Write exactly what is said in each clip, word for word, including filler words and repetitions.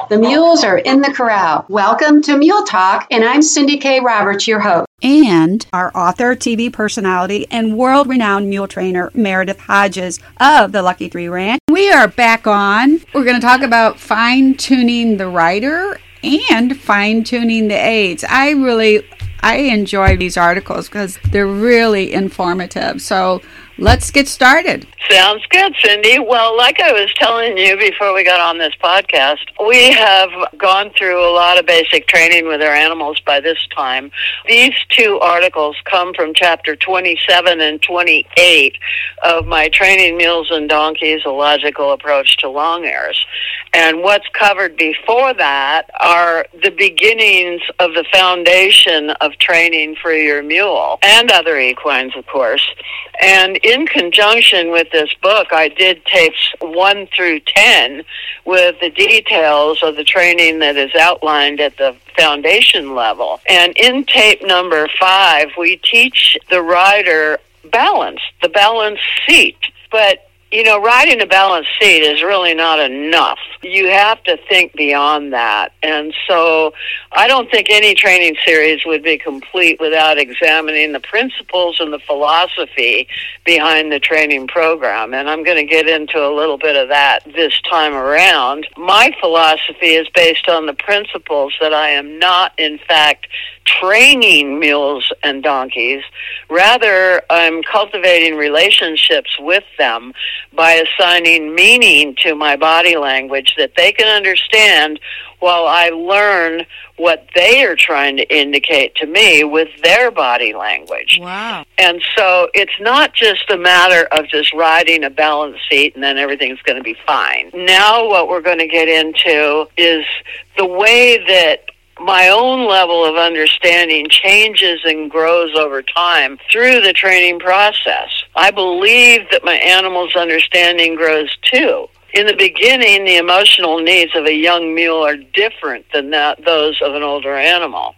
stall. The mules are in the corral. Welcome to Mule Talk, and I'm Cindy K. Roberts, your host. And our author, T V personality, and world-renowned mule trainer, Meredith Hodges of the Lucky Three Ranch. We are back on. We're going to talk about fine-tuning the rider and fine-tuning the aids. I really, I enjoy these articles because they're really informative. So let's get started. Sounds good, Cindy. Well, like I was telling you before we got on this podcast, we have gone through a lot of basic training with our animals by this time. These two articles come from chapter twenty-seven and twenty-eight of my Training Mules and Donkeys, A Logical Approach to Long Airs. And what's covered before that are the beginnings of the foundation of training for your mule and other equines, of course. And in conjunction with this book, I did tapes one through ten with the details of the training that is outlined at the foundation level. And in tape number five, we teach the rider balance, the balance seat. But you know, riding a balanced seat is really not enough. You have to think beyond that. And so I don't think any training series would be complete without examining the principles and the philosophy behind the training program. And I'm going to get into a little bit of that this time around. My philosophy is based on the principles that I am not, in fact, training mules and donkeys. Rather, I'm cultivating relationships with them by assigning meaning to my body language that they can understand while I learn what they are trying to indicate to me with their body language. Wow. And so it's not just a matter of just riding a balanced seat and then everything's going to be fine. Now what we're going to get into is the way that my own level of understanding changes and grows over time through the training process. I believe that my animal's understanding grows too. In the beginning, the emotional needs of a young mule are different than that, those of an older animal.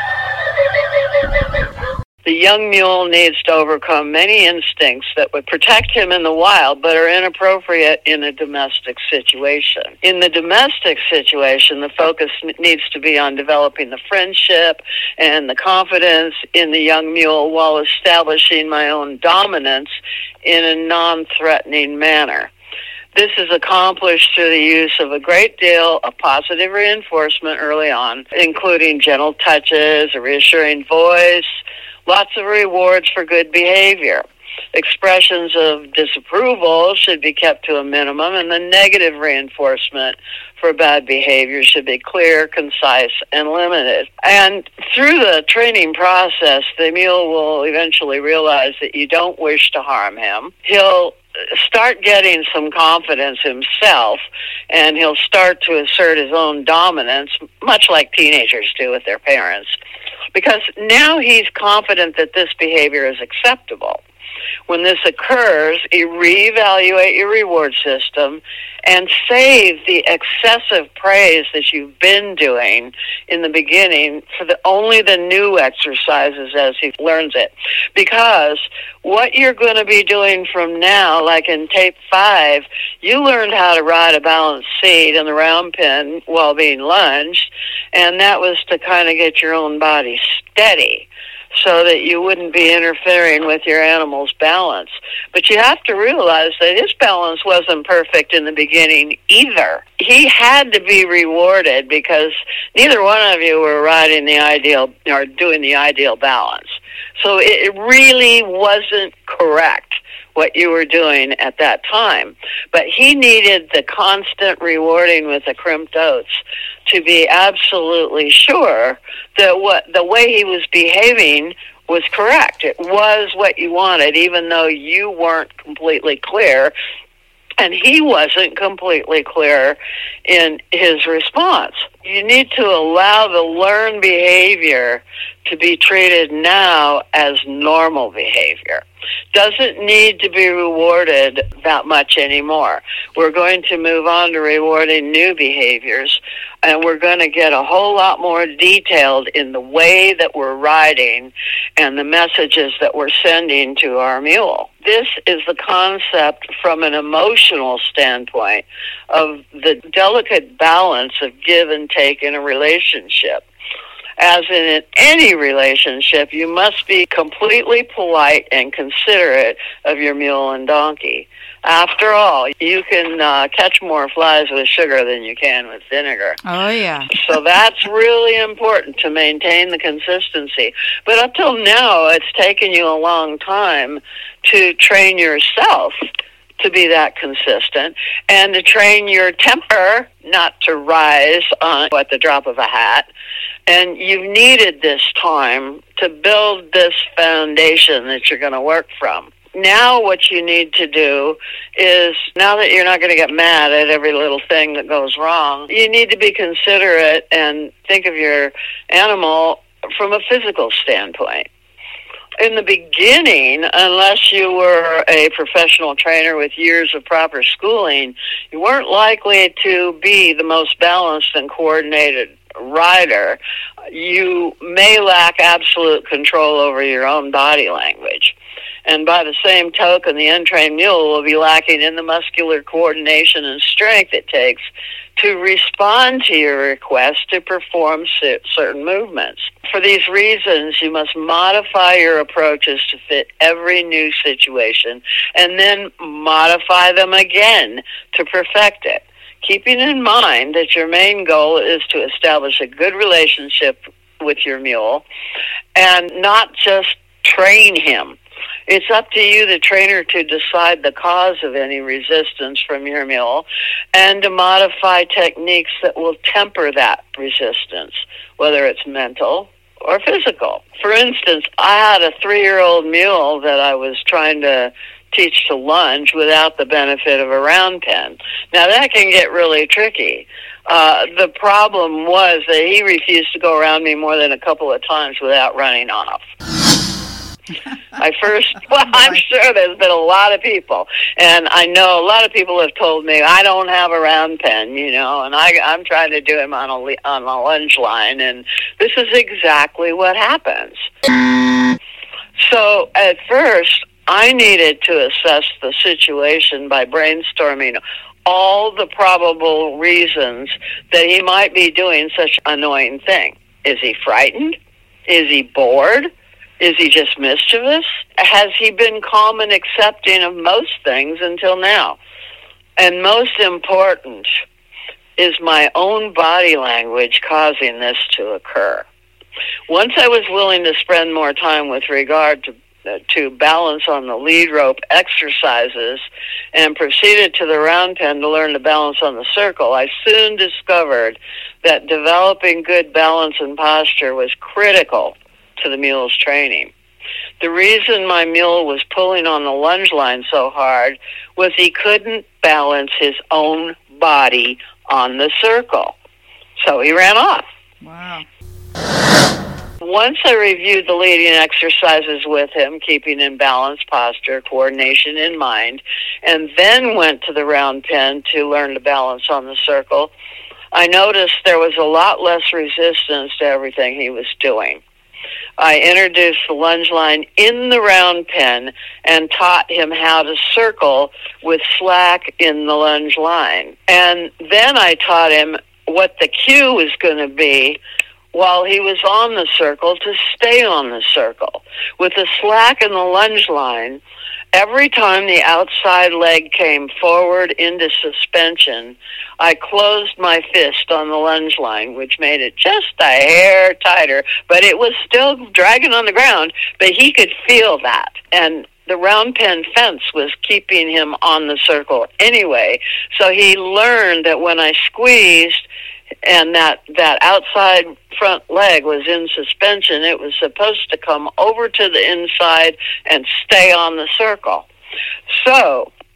The young mule needs to overcome many instincts that would protect him in the wild but are inappropriate in a domestic situation. In the domestic situation, the focus needs to be on developing the friendship and the confidence in the young mule while establishing my own dominance in a non-threatening manner. This is accomplished through the use of a great deal of positive reinforcement early on, including gentle touches, a reassuring voice, lots of rewards for good behavior. Expressions of disapproval should be kept to a minimum, and the negative reinforcement for bad behavior should be clear, concise, and limited. And through the training process, the mule will eventually realize that you don't wish to harm him. He'll start getting some confidence himself, and he'll start to assert his own dominance, much like teenagers do with their parents, because now he's confident that this behavior is acceptable. When this occurs, you reevaluate your reward system and save the excessive praise that you've been doing in the beginning for the only the new exercises as he learns it. Because what you're going to be doing from now, like in tape five, you learned how to ride a balanced seat in the round pen while being lunged, and that was to kind of get your own body steady, so that you wouldn't be interfering with your animal's balance. But you have to realize that his balance wasn't perfect in the beginning either. He had to be rewarded because neither one of you were riding the ideal or doing the ideal balance. So it really wasn't correct what you were doing at that time. But he needed the constant rewarding with the crimped oats to be absolutely sure that what the way he was behaving was correct. It was what you wanted, even though you weren't completely clear, and he wasn't completely clear in his response. You need to allow the learned behavior to be treated now as normal behavior. Doesn't need to be rewarded that much anymore. We're going to move on to rewarding new behaviors, and we're going to get a whole lot more detailed in the way that we're riding and the messages that we're sending to our mule. This is the concept from an emotional standpoint of the delicate balance of give and take in a relationship. As in any relationship, you must be completely polite and considerate of your mule and donkey. After all, you can uh, catch more flies with sugar than you can with vinegar. Oh, yeah. So that's really important to maintain the consistency. But up till now, it's taken you a long time to train yourself to be that consistent and to train your temper not to rise on at the drop of a hat. And you've needed this time to build this foundation that you're going to work from. Now what you need to do is, now that you're not going to get mad at every little thing that goes wrong, you need to be considerate and think of your animal from a physical standpoint. In the beginning, unless you were a professional trainer with years of proper schooling, you weren't likely to be the most balanced and coordinated rider. You may lack absolute control over your own body language. And by the same token, the untrained mule will be lacking in the muscular coordination and strength it takes to respond to your request to perform certain movements. For these reasons, you must modify your approaches to fit every new situation and then modify them again to perfect it, keeping in mind that your main goal is to establish a good relationship with your mule and not just train him. It's up to you, the trainer, to decide the cause of any resistance from your mule and to modify techniques that will temper that resistance, whether it's mental or physical. For instance, I had a three-year-old mule that I was trying to teach to lunge without the benefit of a round pen. Now, that can get really tricky. Uh, the problem was that he refused to go around me more than a couple of times without running off. I first, well, I'm sure there's been a lot of people, and I know a lot of people have told me, I don't have a round pen, you know, and I, I'm trying to do him on a, on a lunge line, and this is exactly what happens. So at first, I needed to assess the situation by brainstorming all the probable reasons that he might be doing such an annoying thing. Is he frightened? Is he bored? Is he just mischievous? Has he been calm and accepting of most things until now? And most important, is my own body language causing this to occur? Once I was willing to spend more time with regard to uh, to balance on the lead rope exercises and proceeded to the round pen to learn to balance on the circle, I soon discovered that developing good balance and posture was critical to the mule's training. The reason my mule was pulling on the lunge line so hard was he couldn't balance his own body on the circle. So he ran off. Wow. Once I reviewed the leading exercises with him, keeping in balance, posture, coordination in mind, and then went to the round pen to learn to balance on the circle, I noticed there was a lot less resistance to everything he was doing. I introduced the lunge line in the round pen and taught him how to circle with slack in the lunge line. And then I taught him what the cue was going to be while he was on the circle to stay on the circle. With the slack in the lunge line, every time the outside leg came forward into suspension, I closed my fist on the lunge line, which made it just a hair tighter, but it was still dragging on the ground, but he could feel that. And the round pen fence was keeping him on the circle anyway, so he learned that when I squeezed and that, that outside front leg was in suspension, it was supposed to come over to the inside and stay on the circle. So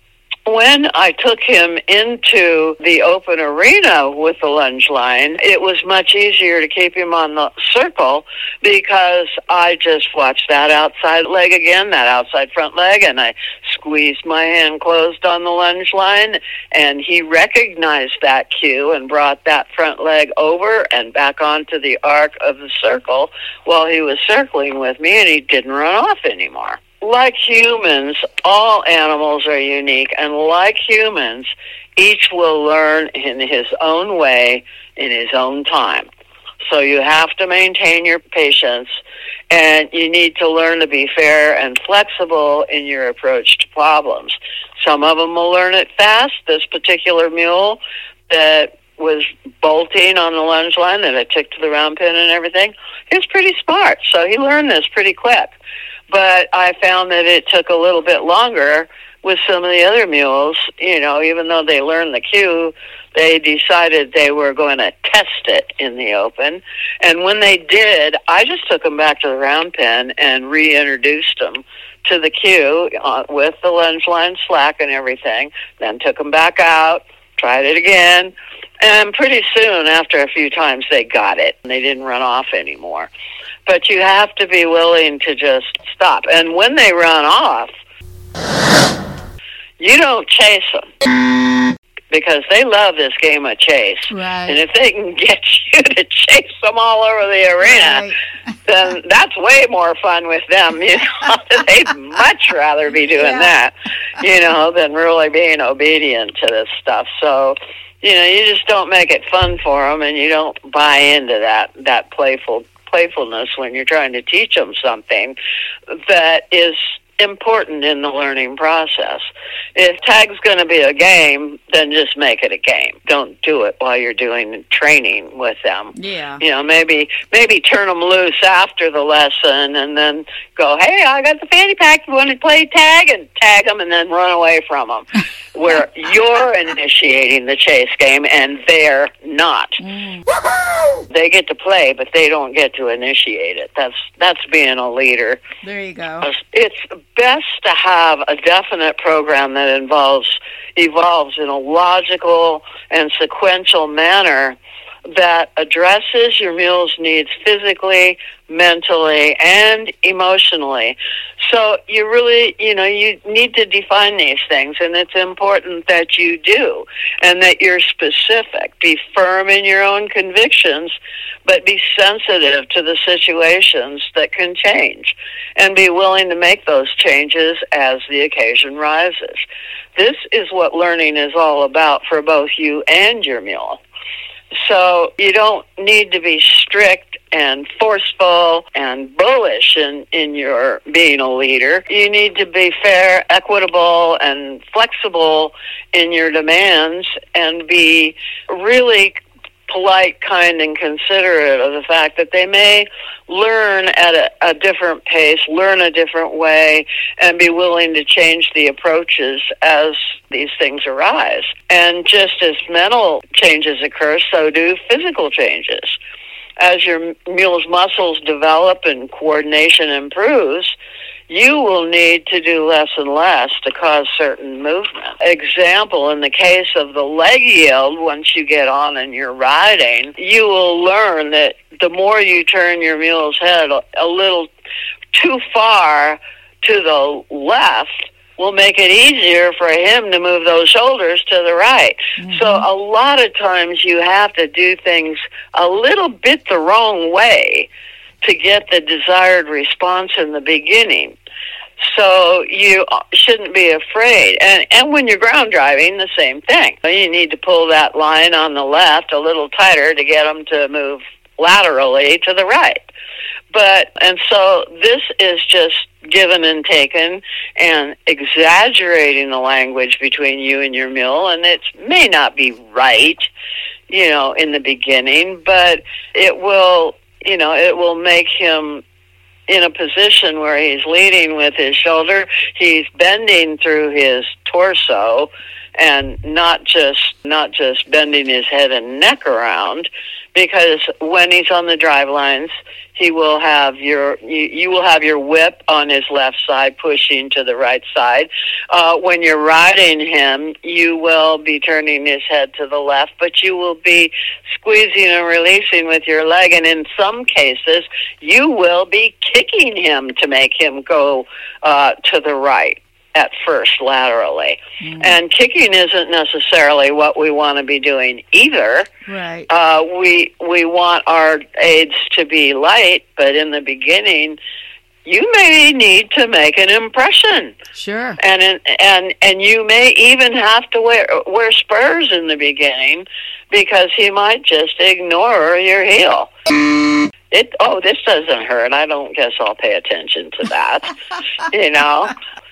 When I took him into the open arena with the lunge line, it was much easier to keep him on the circle because I just watched that outside leg again, that outside front leg, and I squeezed my hand closed on the lunge line, and he recognized that cue and brought that front leg over and back onto the arc of the circle while he was circling with me, and he didn't run off anymore. Like humans, all animals are unique, and like humans, each will learn in his own way, in his own time. So you have to maintain your patience, and you need to learn to be fair and flexible in your approach to problems. Some of them will learn it fast. This particular mule that was bolting on the lunge line that I took to the round pin and everything, he was pretty smart, so he learned this pretty quick. But I found that it took a little bit longer with some of the other mules. You know, even though they learned the cue, they decided they were going to test it in the open. And when they did, I just took them back to the round pen and reintroduced them to the cue uh, with the lunge line slack and everything. Then took them back out, tried it again. And pretty soon, after a few times, they got it. And they didn't run off anymore. But you have to be willing to just stop. And when they run off, you don't chase them because they love this game of chase. Right. And if they can get you to chase them all over the arena, right, then that's way more fun with them. You know, they'd much rather be doing yeah. that, you know, than really being obedient to this stuff. So, you know, you just don't make it fun for them, and you don't buy into that that playful playfulness when you're trying to teach them something that is important in the learning process. If tag's going to be a game, then just make it a game. Don't do it while you're doing training with them. Yeah. You know, maybe maybe turn them loose after the lesson and then go, hey, I got the fanny pack. You want to play tag? And tag them and then run away from them. Where you're initiating the chase game and they're not. Mm. They get to play, but they don't get to initiate it. That's that's being a leader. There you go. It's best to have a definite program that involves evolves in a logical and sequential manner that addresses your mule's needs physically, mentally, and emotionally. So you really, you know, you need to define these things, and it's important that you do, and that you're specific. Be firm in your own convictions, but be sensitive to the situations that can change, and be willing to make those changes as the occasion rises. This is what learning is all about for both you and your mule. So you don't need to be strict and forceful and bullish in, in your being a leader. You need to be fair, equitable, and flexible in your demands and be really polite, kind, and considerate of the fact that they may learn at a, a different pace, learn a different way, and be willing to change the approaches as these things arise. And just as mental changes occur, so do physical changes. As your mule's muscles develop and coordination improves, you will need to do less and less to cause certain movement. Example, in the case of the leg yield, once you get on and you're riding, you will learn that the more you turn your mule's head a little too far to the left will make it easier for him to move those shoulders to the right. Mm-hmm. So a lot of times you have to do things a little bit the wrong way to get the desired response in the beginning. So you shouldn't be afraid. And and when you're ground driving, the same thing. You need to pull that line on the left a little tighter to get them to move laterally to the right. But, and so this is just given and taken and exaggerating the language between you and your mule, and it may not be right, you know, in the beginning, but it will, you know, it will make him in a position where he's leading with his shoulder, he's bending through his torso, and not just not just bending his head and neck around, because when he's on the drive lines, he will have your you, you will have your whip on his left side pushing to the right side. Uh, when you're riding him, you will be turning his head to the left, but you will be squeezing and releasing with your leg, and in some cases, you will be kicking him to make him go uh, to the right at first laterally. Mm. And kicking isn't necessarily what we want to be doing either. Right. Uh, we we want our aids to be light, but in the beginning, you may need to make an impression. Sure. And in, and and you may even have to wear wear spurs in the beginning, because he might just ignore your heel. It, oh, this doesn't hurt. I don't guess I'll pay attention to that, you know.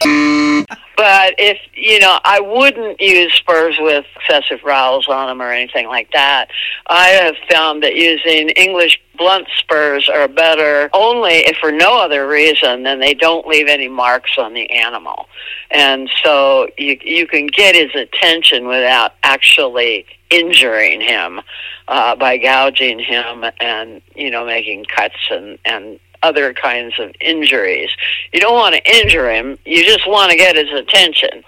But if, you know, I wouldn't use spurs with excessive rowels on them or anything like that. I have found that using English blunt spurs are better only if for no other reason than they don't leave any marks on the animal. And so you, you can get his attention without actually injuring him uh, by gouging him and, you know, making cuts and, and other kinds of injuries. You don't want to injure him. You just want to get his attention.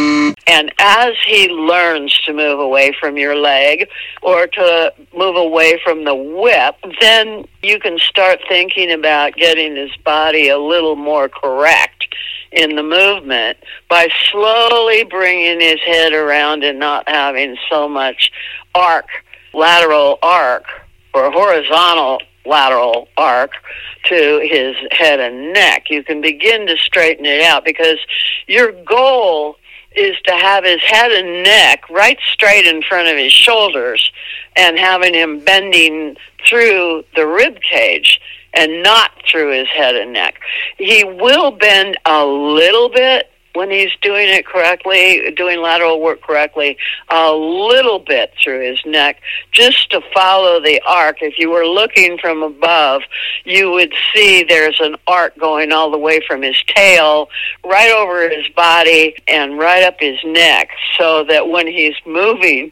And as he learns to move away from your leg or to move away from the whip, then you can start thinking about getting his body a little more correct in the movement by slowly bringing his head around and not having so much arc, lateral arc, or horizontal lateral arc to his head and neck. You can begin to straighten it out, because your goal is to have his head and neck right straight in front of his shoulders and having him bending through the rib cage and not through his head and neck. He will bend a little bit when he's doing it correctly, doing lateral work correctly, a little bit through his neck, just to follow the arc. If you were looking from above, you would see there's an arc going all the way from his tail, right over his body, and right up his neck, so that when he's moving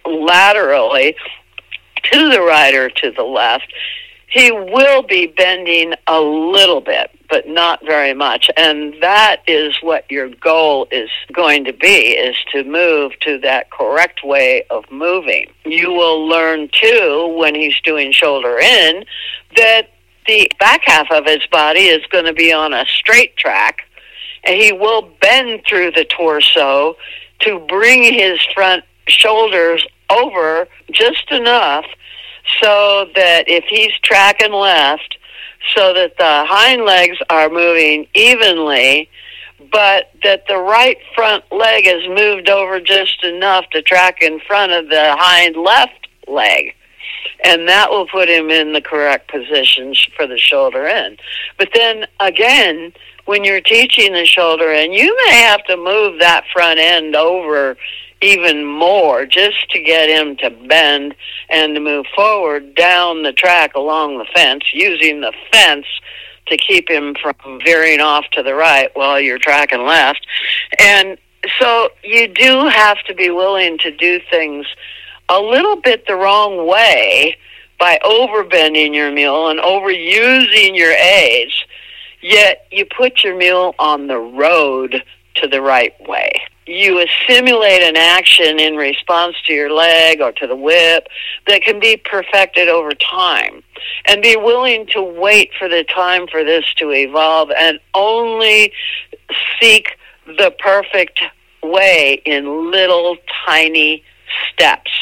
laterally to the right or to the left, he will be bending a little bit, but not very much. And that is what your goal is going to be, is to move to that correct way of moving. You will learn, too, when he's doing shoulder in, that the back half of his body is going to be on a straight track, and he will bend through the torso to bring his front shoulders over just enough so that if he's tracking left, so that the hind legs are moving evenly, but that the right front leg is moved over just enough to track in front of the hind left leg. And that will put him in the correct position for the shoulder in. But then again, when you're teaching the shoulder in, you may have to move that front end over even more just to get him to bend and to move forward down the track along the fence, using the fence to keep him from veering off to the right while you're tracking left. And so you do have to be willing to do things a little bit the wrong way by overbending your mule and overusing your aids, yet you put your mule on the road to the right way. You assimilate an action in response to your leg or to the whip that can be perfected over time, and be willing to wait for the time for this to evolve and only seek the perfect way in little tiny steps.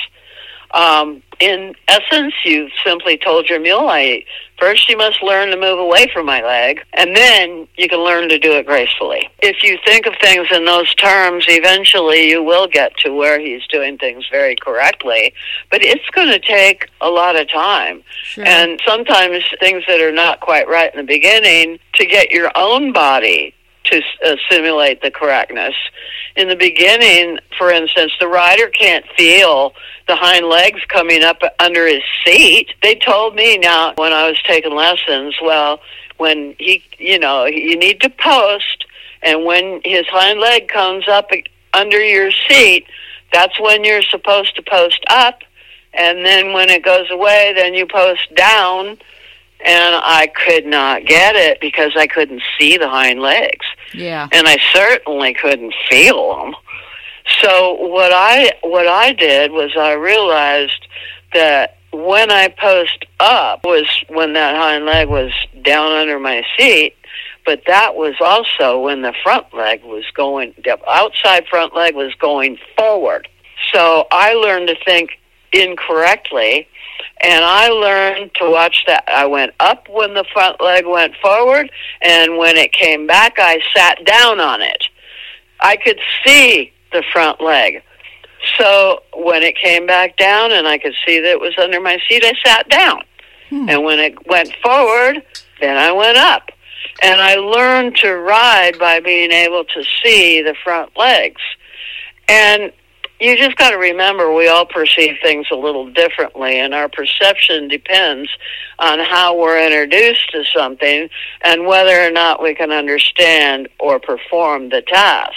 Um, in essence, you've simply told your mule, I, first you must learn to move away from my leg, and then you can learn to do it gracefully. If you think of things in those terms, eventually you will get to where he's doing things very correctly, but it's going to take a lot of time. Sure. And sometimes things that are not quite right in the beginning, to get your own body to uh, simulate the correctness. In the beginning, for instance, the rider can't feel the hind legs coming up under his seat. They told me now when I was taking lessons, well, when he, you know, you need to post, and when his hind leg comes up under your seat, That's when you're supposed to post up, and then when it goes away, then you post down, and I could not get it because I couldn't see the hind legs. Yeah. And I certainly couldn't feel them. So what I what I did was I realized that when I post up was when that hind leg was down under my seat, but that was also when the front leg was going, the outside front leg was going forward. So I learned to think incorrectly, and I learned to watch that. I went up when the front leg went forward, and when it came back, I sat down on it. I could see the front leg. So when it came back down and I could see that it was under my seat, I sat down. Hmm. And when it went forward, then I went up. And I learned to ride by being able to see the front legs. And you just got to remember, we all perceive things a little differently, and our perception depends on how we're introduced to something and whether or not we can understand or perform the task.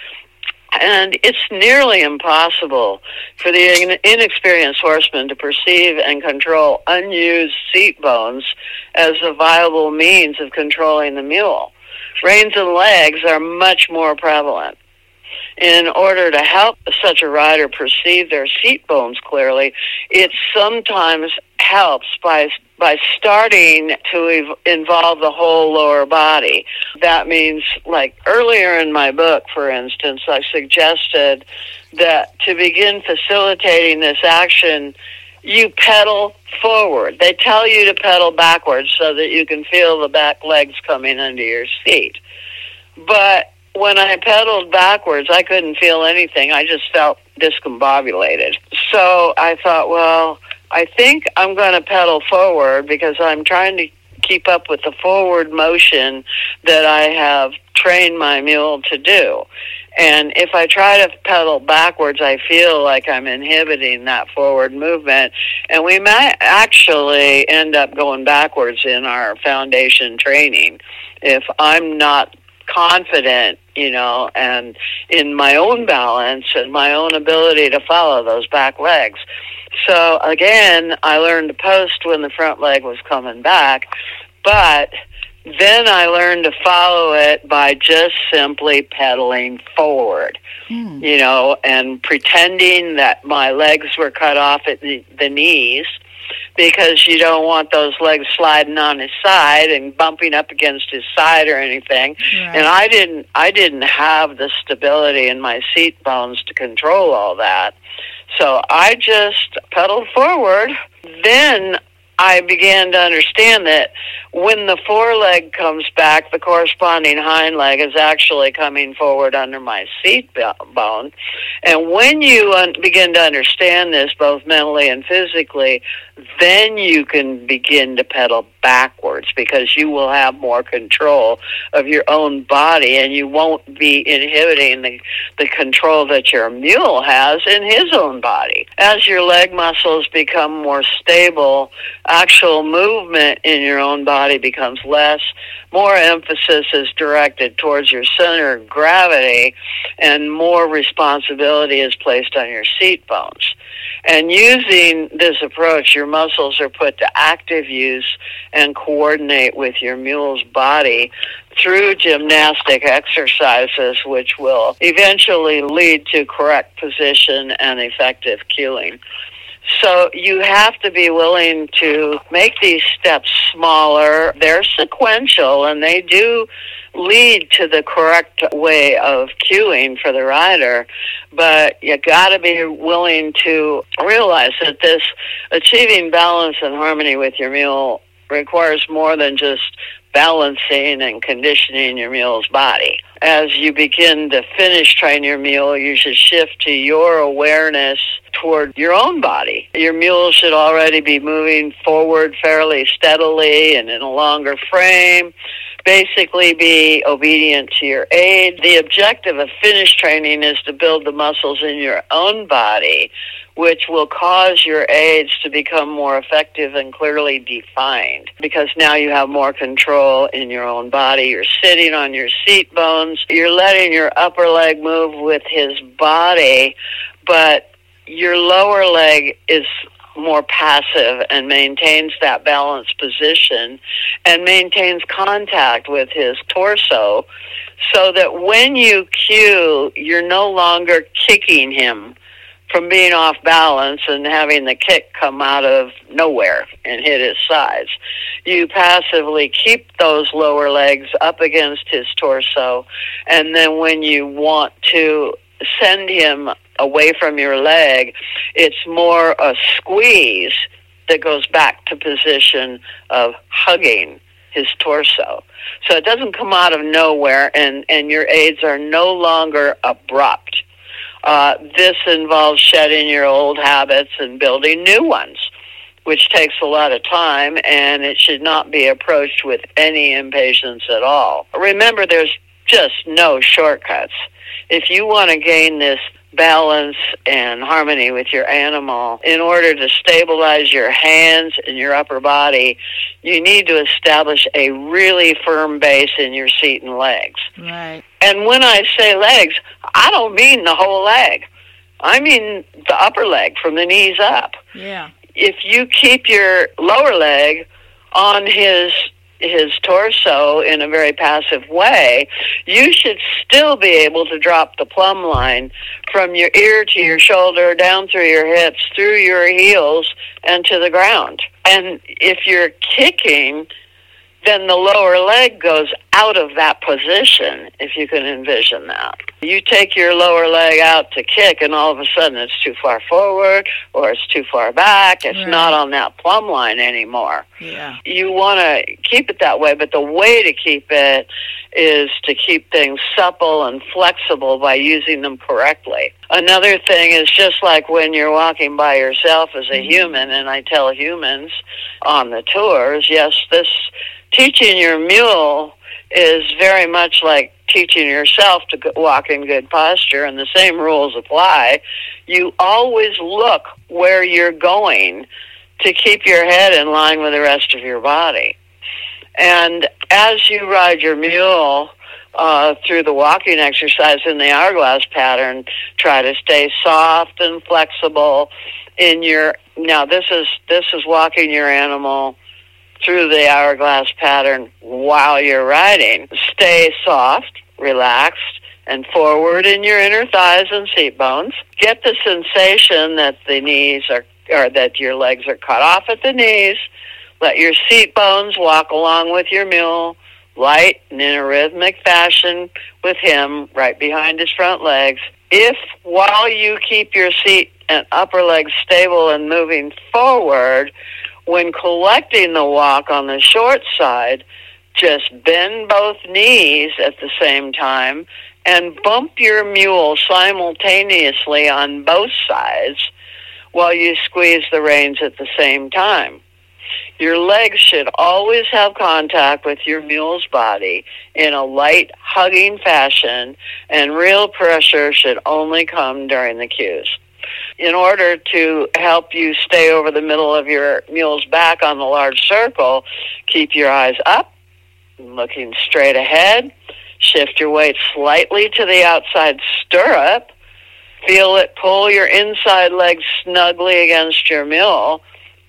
And it's nearly impossible for the inexperienced horseman to perceive and control unused seat bones as a viable means of controlling the mule. Reins and legs are much more prevalent. In order to help such a rider perceive their seat bones clearly, it sometimes helps by by starting to ev- involve the whole lower body. That means, like earlier in my book, for instance, I suggested that to begin facilitating this action, you pedal forward. They tell you to pedal backwards so that you can feel the back legs coming under your seat. But when I pedaled backwards, I couldn't feel anything. I just felt discombobulated. So I thought, well, I think I'm going to pedal forward because I'm trying to keep up with the forward motion that I have trained my mule to do. And if I try to pedal backwards, I feel like I'm inhibiting that forward movement. And we might actually end up going backwards in our foundation training if I'm not confident, you know, and in my own balance and my own ability to follow those back legs. So again, I learned to post when the front leg was coming back, but then I learned to follow it by just simply pedaling forward, mm. you know, and pretending that my legs were cut off at the, the knees, because you don't want those legs sliding on his side and bumping up against his side or anything. Right. And I didn't I didn't have the stability in my seat bones to control all that. So I just pedaled forward. Then I began to understand that when the foreleg comes back, the corresponding hind leg is actually coming forward under my seat bone. And when you un- begin to understand this, both mentally and physically, then you can begin to pedal backwards because you will have more control of your own body and you won't be inhibiting the, the control that your mule has in his own body. As your leg muscles become more stable, actual movement in your own body becomes less. More emphasis is directed towards your center of gravity, and more responsibility is placed on your seat bones. And using this approach, your muscles are put to active use and coordinate with your mule's body through gymnastic exercises, which will eventually lead to correct position and effective cueing. So you have to be willing to make these steps smaller. They're sequential, and they do lead to the correct way of cueing for the rider, but you got to be willing to realize that this achieving balance and harmony with your mule requires more than just balancing and conditioning your mule's body. As you begin to finish training your mule, you should shift to your awareness toward your own body. Your mule should already be moving forward fairly steadily and in a longer frame. Basically be obedient to your aid. The objective of finish training is to build the muscles in your own body, which will cause your aids to become more effective and clearly defined, because now you have more control in your own body. You're sitting on your seat bones. You're letting your upper leg move with his body, but your lower leg is more passive and maintains that balanced position and maintains contact with his torso, so that when you cue, you're no longer kicking him from being off balance and having the kick come out of nowhere and hit his sides. You passively keep those lower legs up against his torso, and then when you want to send him away from your leg, it's more a squeeze that goes back to position of hugging his torso. So it doesn't come out of nowhere, and, and your aids are no longer abrupt. Uh, this involves shedding your old habits and building new ones, which takes a lot of time, and it should not be approached with any impatience at all. Remember, there's just no shortcuts. If you want to gain this balance and harmony with your animal, in order to stabilize your hands and your upper body, you need to establish a really firm base in your seat and legs. Right. And when I say legs, I don't mean the whole leg. I mean the upper leg from the knees up. Yeah. If you keep your lower leg on his his torso in a very passive way, you should still be able to drop the plumb line from your ear to your shoulder, down through your hips, through your heels, and to the ground. And if you're kicking, then the lower leg goes out of that position, if you can envision that. You take your lower leg out to kick, and all of a sudden it's too far forward or it's too far back. It's Right. not on that plumb line anymore. Yeah. You want to keep it that way, but the way to keep it is to keep things supple and flexible by using them correctly. Another thing is, just like when you're walking by yourself as a human, and I tell humans on the tours, yes, this teaching your mule is very much like teaching yourself to go- walk in good posture, and the same rules apply. You always look where you're going to keep your head in line with the rest of your body. And as you ride your mule uh, through the walking exercise in the hourglass pattern, try to stay soft and flexible in your... Now, this is this is walking your animal through the hourglass pattern while you're riding. Stay soft, relaxed, and forward in your inner thighs and seat bones. Get the sensation that the knees are, or that your legs are cut off at the knees. Let your seat bones walk along with your mule, light and in a rhythmic fashion with him right behind his front legs. If, while you keep your seat and upper legs stable and moving forward, when collecting the walk on the short side, just bend both knees at the same time and bump your mule simultaneously on both sides while you squeeze the reins at the same time. Your legs should always have contact with your mule's body in a light, hugging fashion, and real pressure should only come during the cues. In order to help you stay over the middle of your mule's back on the large circle, keep your eyes up, looking straight ahead. Shift your weight slightly to the outside stirrup. Feel it pull your inside leg snugly against your mule.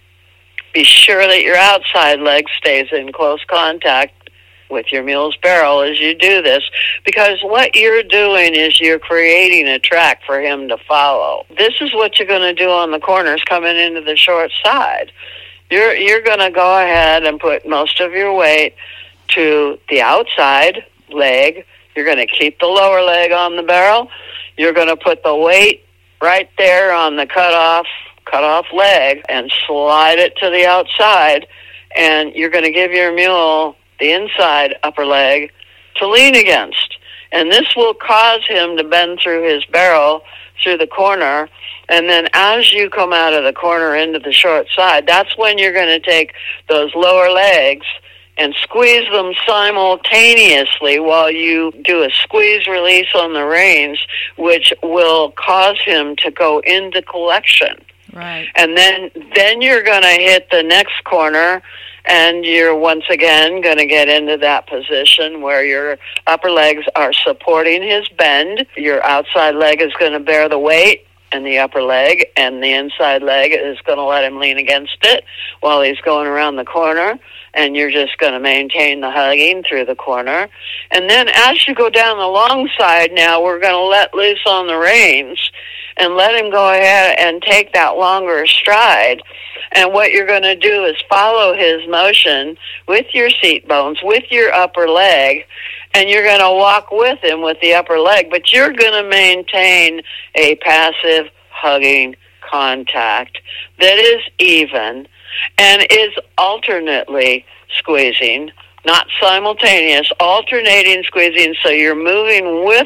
Be sure that your outside leg stays in close contact with your mule's barrel as you do this, because what you're doing is you're creating a track for him to follow. This is what you're going to do on the corners coming into the short side. You're you're going to go ahead and put most of your weight to the outside leg. You're going to keep the lower leg on the barrel. You're going to put the weight right there on the cut-off, cut-off leg and slide it to the outside, and you're going to give your mule the inside upper leg to lean against. And this will cause him to bend through his barrel through the corner. And then as you come out of the corner into the short side, that's when you're going to take those lower legs and squeeze them simultaneously while you do a squeeze release on the reins, which will cause him to go into collection. Right. And then then you're going to hit the next corner, and you're once again going to get into that position where your upper legs are supporting his bend. Your outside leg is going to bear the weight and the upper leg, and the inside leg is going to let him lean against it while he's going around the corner, and you're just going to maintain the hugging through the corner. And then as you go down the long side now, we're going to let loose on the reins and let him go ahead and take that longer stride. And what you're going to do is follow his motion with your seat bones, with your upper leg, and you're going to walk with him with the upper leg, but you're going to maintain a passive hugging contact that is even and is alternately squeezing, not simultaneous, alternating squeezing, so you're moving with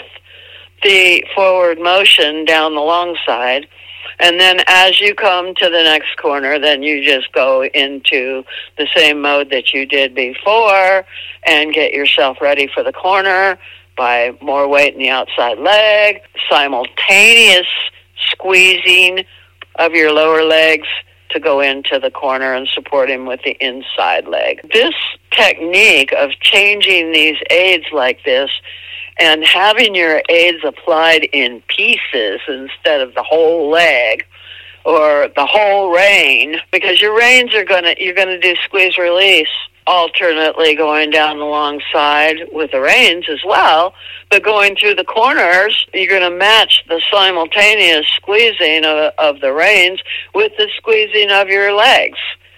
the forward motion down the long side. And then as you come to the next corner, then you just go into the same mode that you did before and get yourself ready for the corner by more weight in the outside leg, simultaneous squeezing of your lower legs to go into the corner and support him with the inside leg. This technique of changing these aids like this and having your aids applied in pieces instead of the whole leg or the whole rein, because your reins are going to, you're going to do squeeze release alternately going down the long side with the reins as well, but going through the corners, you're going to match the simultaneous squeezing of, of the reins with the squeezing of your legs.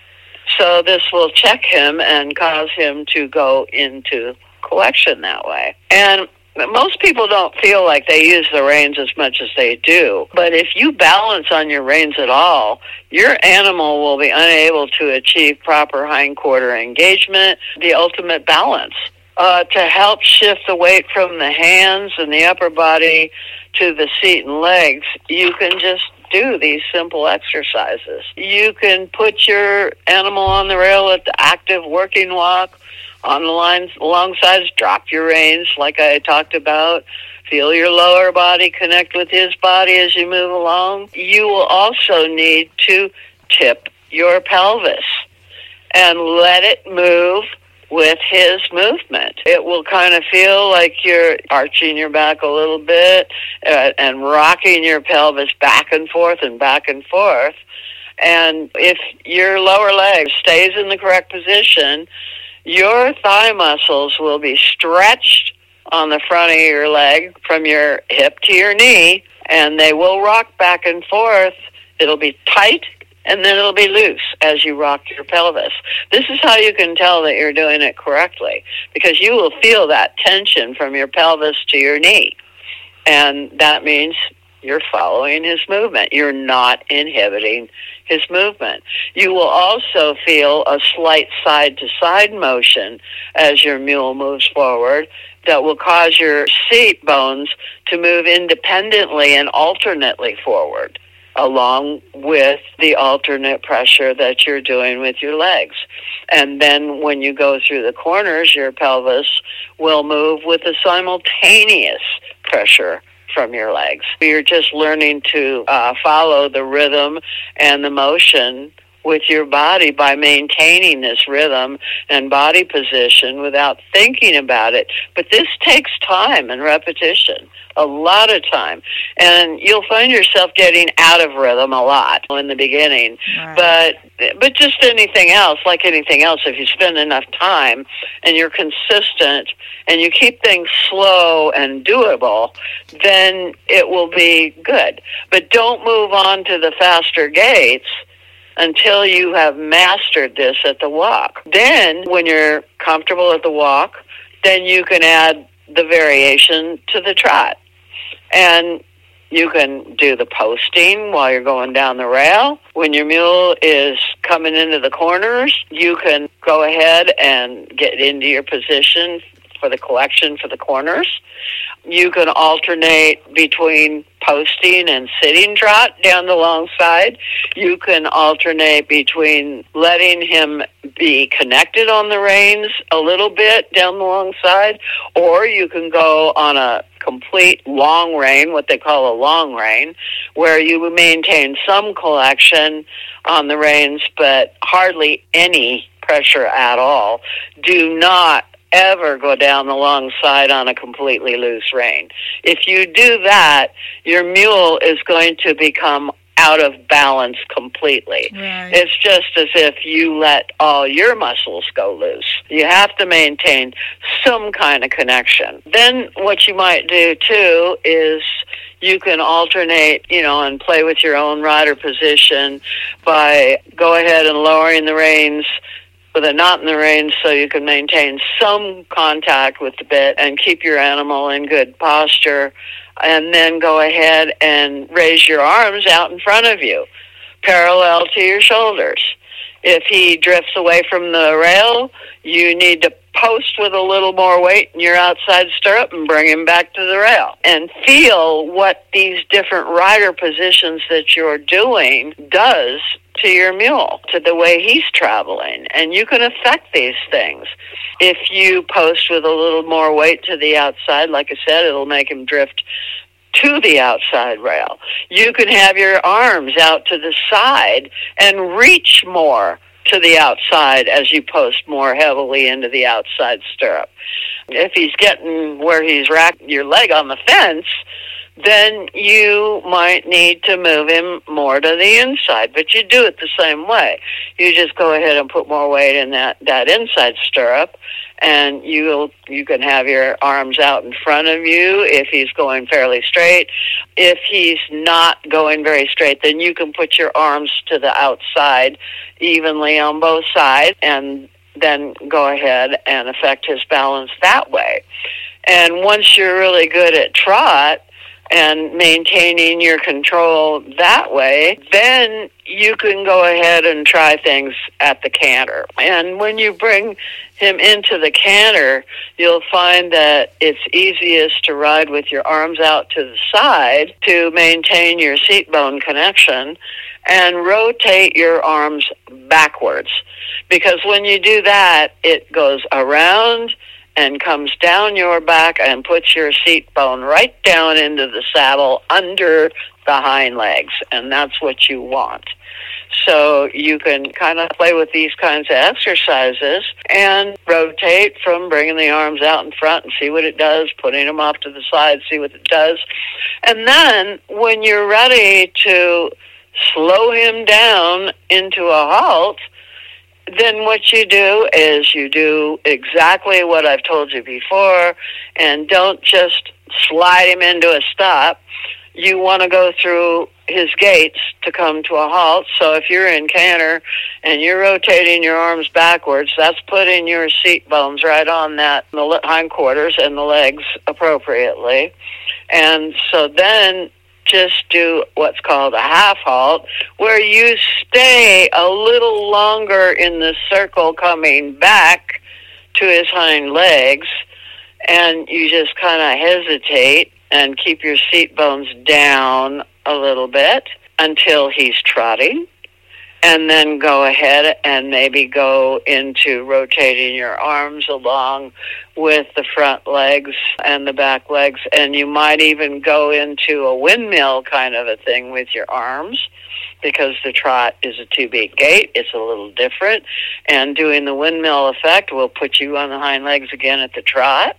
So this will check him and cause him to go into collection that way. And most people don't feel like they use the reins as much as they do. But if you balance on your reins at all, your animal will be unable to achieve proper hindquarter engagement, the ultimate balance. Uh, to help shift the weight from the hands and the upper body to the seat and legs, you can just do these simple exercises. You can put your animal on the rail at the active working walk. On the lines, long sides, drop your reins like I talked about. Feel your lower body connect with his body as you move along. You will also need to tip your pelvis and let it move with his movement. It will kind of feel like you're arching your back a little bit uh, and rocking your pelvis back and forth and back and forth. And if your lower leg stays in the correct position, your thigh muscles will be stretched on the front of your leg from your hip to your knee, and they will rock back and forth. It'll be tight, and then it'll be loose as you rock your pelvis. This is how you can tell that you're doing it correctly, because you will feel that tension from your pelvis to your knee, and that means you're following his movement. You're not inhibiting his movement. You will also feel a slight side-to-side motion as your mule moves forward that will cause your seat bones to move independently and alternately forward, along with the alternate pressure that you're doing with your legs. And then when you go through the corners, your pelvis will move with a simultaneous pressure from your legs. You're just learning to uh, follow the rhythm and the motion with your body by maintaining this rhythm and body position without thinking about it. But this takes time and repetition, a lot of time. And you'll find yourself getting out of rhythm a lot in the beginning. Right. But but just anything else, like anything else, if you spend enough time and you're consistent and you keep things slow and doable, then it will be good. But don't move on to the faster gaits until you have mastered this at the walk. Then, when you're comfortable at the walk, then you can add the variation to the trot. And you can do the posting while you're going down the rail. When your mule is coming into the corners, you can go ahead and get into your position for the collection for the corners. You can alternate between posting and sitting trot down the long side. You can alternate between letting him be connected on the reins a little bit down the long side, or you can go on a complete long rein, what they call a long rein, where you maintain some collection on the reins, but hardly any pressure at all. Do not ever go down the long side on a completely loose rein. If you do that, your mule is going to become out of balance completely. Right. It's just as if you let all your muscles go loose. You have to maintain some kind of connection. Then what you might do too is you can alternate, you know, and play with your own rider position by go ahead and lowering the reins with a knot in the reins so you can maintain some contact with the bit and keep your animal in good posture, and then go ahead and raise your arms out in front of you, parallel to your shoulders. If he drifts away from the rail, you need to post with a little more weight in your outside stirrup and bring him back to the rail. And feel what these different rider positions that you're doing does to your mule, to the way he's traveling. And you can affect these things. If you post with a little more weight to the outside, like I said, it'll make him drift to the outside rail. You can have your arms out to the side and reach more to the outside as you post more heavily into the outside stirrup. If he's getting where he's racking your leg on the fence, then you might need to move him more to the inside. But you do it the same way. You just go ahead and put more weight in that, that inside stirrup, and you'll, you can have your arms out in front of you if he's going fairly straight. If he's not going very straight, then you can put your arms to the outside evenly on both sides, and then go ahead and affect his balance that way. And once you're really good at trot, and maintaining your control that way, then you can go ahead and try things at the canter. And when you bring him into the canter, you'll find that it's easiest to ride with your arms out to the side to maintain your seat bone connection and rotate your arms backwards. Because when you do that, it goes around and comes down your back and puts your seat bone right down into the saddle under the hind legs, and that's what you want. So you can kind of play with these kinds of exercises and rotate from bringing the arms out in front and see what it does, putting them off to the side, see what it does. And then when you're ready to slow him down into a halt, then what you do is you do exactly what I've told you before, and don't just slide him into a stop. You want to go through his gaits to come to a halt. So if you're in canter and you're rotating your arms backwards, that's putting your seat bones right on that, the hindquarters and the legs appropriately. And so then just do what's called a half halt, where you stay a little longer in the circle coming back to his hind legs, and you just kind of hesitate and keep your seat bones down a little bit until he's trotting, and then go ahead and maybe go into rotating your arms along with the front legs and the back legs, and you might even go into a windmill kind of a thing with your arms, because the trot is a two-beat gait. It's a little different, and doing the windmill effect will put you on the hind legs again at the trot.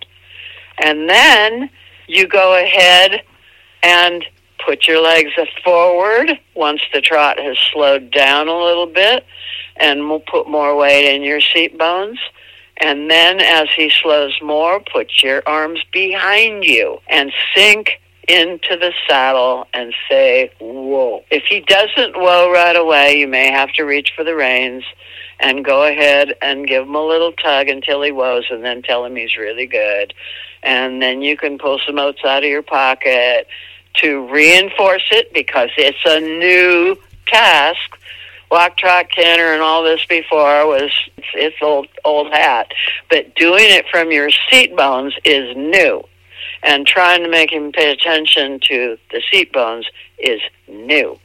And then you go ahead and put your legs forward once the trot has slowed down a little bit, and we'll put more weight in your seat bones. And then as he slows more, put your arms behind you and sink into the saddle and say, whoa. If he doesn't whoa right away, you may have to reach for the reins and go ahead and give him a little tug until he whoas, and then tell him he's really good. And then you can pull some oats out of your pocket to reinforce it, because it's a new task. Walk, trot, canter, and all this before was, it's, it's old, old hat. But doing it from your seat bones is new. And trying to make him pay attention to the seat bones is new.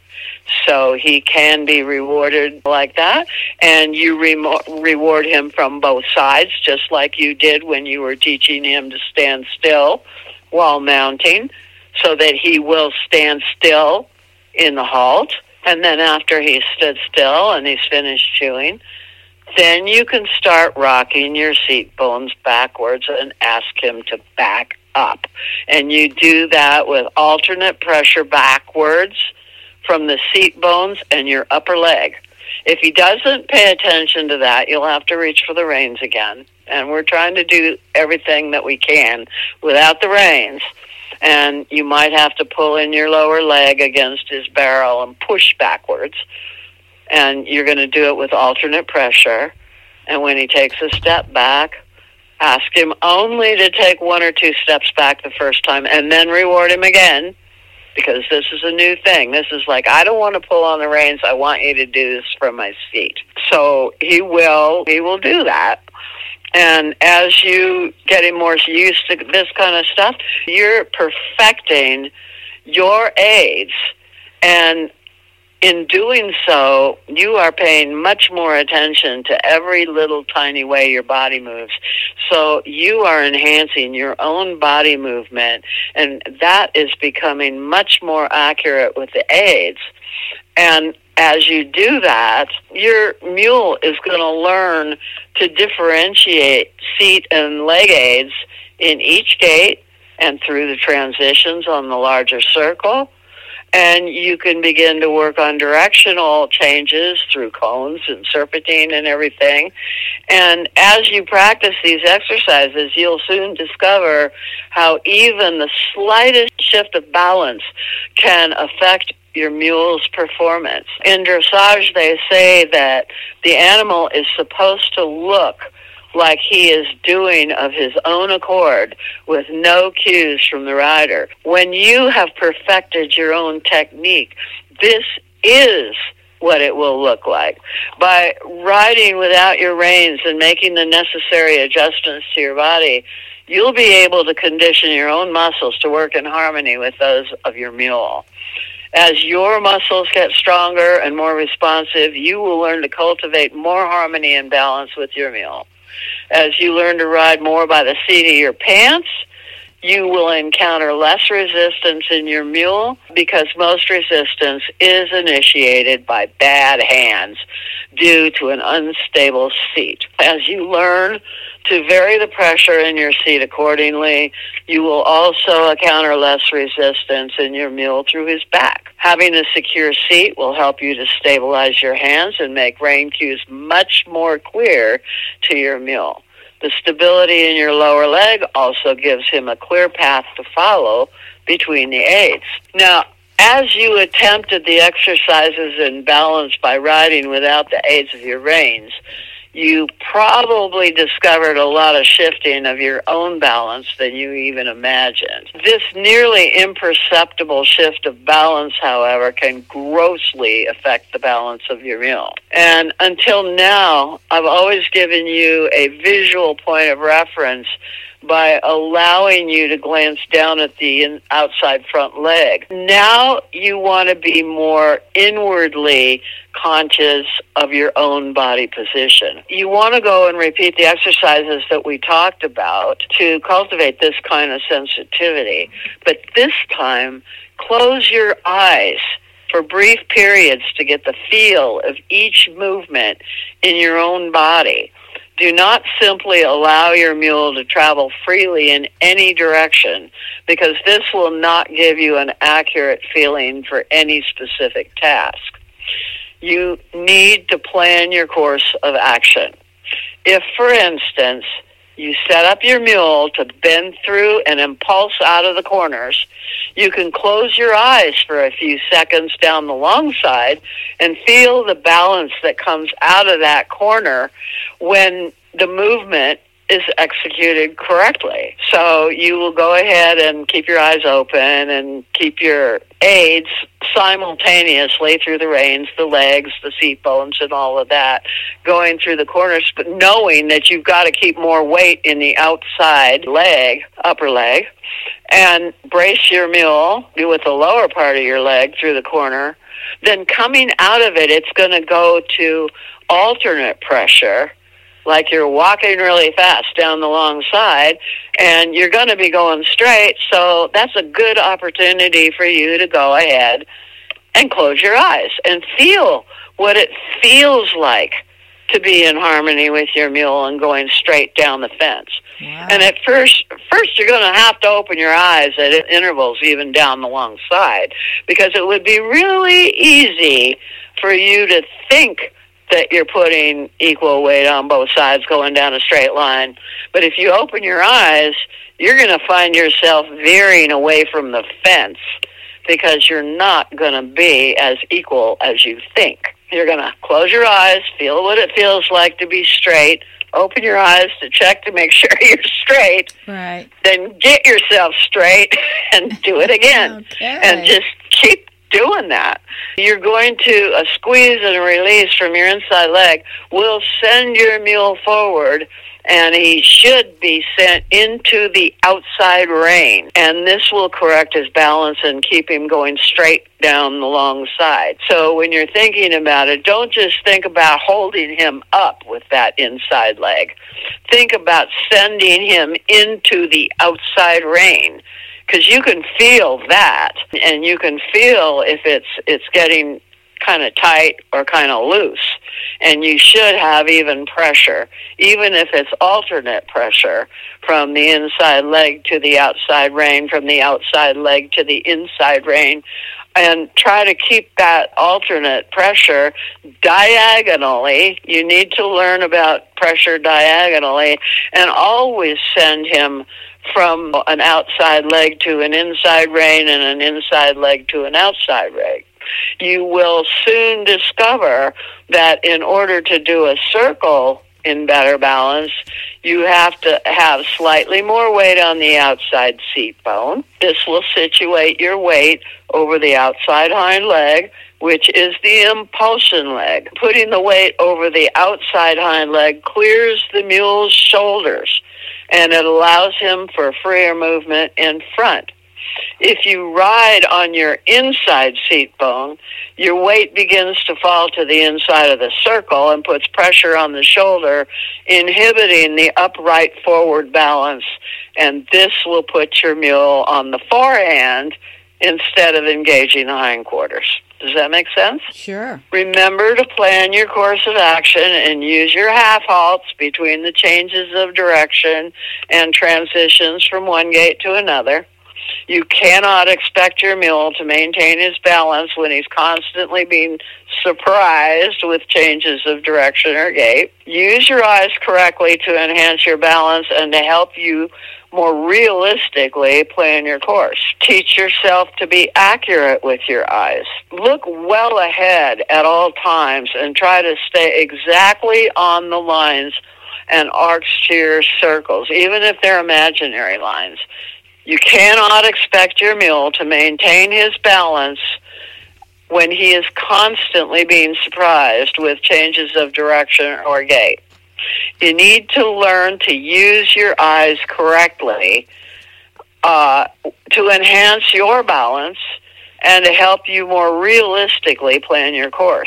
So he can be rewarded like that, and you re- reward him from both sides, just like you did when you were teaching him to stand still while mounting, so that he will stand still in the halt. And then after he's stood still and he's finished chewing, Then you can start rocking your seat bones backwards and ask him to back up. And you do that with alternate pressure backwards from the seat bones and your upper leg. If he doesn't pay attention to that, you'll have to reach for the reins again. And we're trying to do everything that we can without the reins. And you might have to pull in your lower leg against his barrel and push backwards. And you're going to do it with alternate pressure. And when he takes a step back, ask him only to take one or two steps back the first time and then reward him again, because this is a new thing. This is like, I don't want to pull on the reins. I want you to do this from my seat. So he will, he will do that. And as you getting more used to this kind of stuff, you're perfecting your aids. And in doing so, you are paying much more attention to every little tiny way your body moves. So you are enhancing your own body movement, and that is becoming much more accurate with the aids. And as you do that, your mule is going to learn to differentiate seat and leg aids in each gait and through the transitions on the larger circle. And you can begin to work on directional changes through cones and serpentine and everything. And as you practice these exercises, you'll soon discover how even the slightest shift of balance can affect your mule's performance. In dressage, they say that the animal is supposed to look like he is doing of his own accord with no cues from the rider. When you have perfected your own technique, this is what it will look like. By riding without your reins and making the necessary adjustments to your body, you'll be able to condition your own muscles to work in harmony with those of your mule. As your muscles get stronger and more responsive, you will learn to cultivate more harmony and balance with your mule. As you learn to ride more by the seat of your pants, you will encounter less resistance in your mule, because most resistance is initiated by bad hands due to an unstable seat. As you learn to vary the pressure in your seat accordingly, you will also encounter less resistance in your mule through his back. Having a secure seat will help you to stabilize your hands and make rein cues much more clear to your mule. The stability in your lower leg also gives him a clear path to follow between the aids. Now, as you attempted the exercises in balance by riding without the aids of your reins, you probably discovered a lot of shifting of your own balance than you even imagined. This nearly imperceptible shift of balance, however, can grossly affect the balance of your mule. And until now, I've always given you a visual point of reference by allowing you to glance down at the outside front leg. Now you want to be more inwardly conscious of your own body position. You want to go and repeat the exercises that we talked about to cultivate this kind of sensitivity. But this time, close your eyes for brief periods to get the feel of each movement in your own body. Do not simply allow your mule to travel freely in any direction, because this will not give you an accurate feeling for any specific task. You need to plan your course of action. If, for instance, you set up your mule to bend through and impulse out of the corners, you can close your eyes for a few seconds down the long side and feel the balance that comes out of that corner when the movement is executed correctly. So you will go ahead and keep your eyes open and keep your aids simultaneously through the reins, the legs, the seat bones, and all of that, going through the corners, but knowing that you've got to keep more weight in the outside leg, upper leg, and brace your mule with the lower part of your leg through the corner. Then coming out of it, it's going to go to alternate pressure, like you're walking really fast down the long side, and you're going to be going straight, so that's a good opportunity for you to go ahead and close your eyes and feel what it feels like to be in harmony with your mule and going straight down the fence. Wow. And at first, first you're going to have to open your eyes at intervals even down the long side, because it would be really easy for you to think that you're putting equal weight on both sides going down a straight line. But if you open your eyes, you're going to find yourself veering away from the fence, because you're not going to be as equal as you think. You're going to close your eyes, feel what it feels like to be straight, open your eyes to check to make sure you're straight, right. Then get yourself straight and do it again. Okay. And just keep doing that. You're going to, a squeeze and a release from your inside leg will send your mule forward, and he should be sent into the outside rein. And this will correct his balance and keep him going straight down the long side. So when you're thinking about it, don't just think about holding him up with that inside leg. Think about sending him into the outside rein, because you can feel that, and you can feel if it's it's getting kind of tight or kind of loose. And you should have even pressure, even if it's alternate pressure from the inside leg to the outside rein, from the outside leg to the inside rein. And try to keep that alternate pressure diagonally. You need to learn about pressure diagonally, and always send him from an outside leg to an inside rein and an inside leg to an outside rein. You will soon discover that in order to do a circle in better balance, you have to have slightly more weight on the outside seat bone. This will situate your weight over the outside hind leg, which is the impulsion leg. Putting the weight over the outside hind leg clears the mule's shoulders, and it allows him for freer movement in front. If you ride on your inside seat bone, your weight begins to fall to the inside of the circle and puts pressure on the shoulder, inhibiting the upright forward balance. And this will put your mule on the forehand instead of engaging the hindquarters. Does that make sense? Sure. Remember to plan your course of action and use your half halts between the changes of direction and transitions from one gait to another. You cannot expect your mule to maintain his balance when he's constantly being surprised with changes of direction or gait. Use your eyes correctly to enhance your balance and to help you more realistically plan your course. Teach yourself to be accurate with your eyes. Look well ahead at all times and try to stay exactly on the lines and arcs to your circles, even if they're imaginary lines. You cannot expect your mule to maintain his balance when he is constantly being surprised with changes of direction or gait. You need to learn to use your eyes correctly uh, to enhance your balance and to help you more realistically plan your course.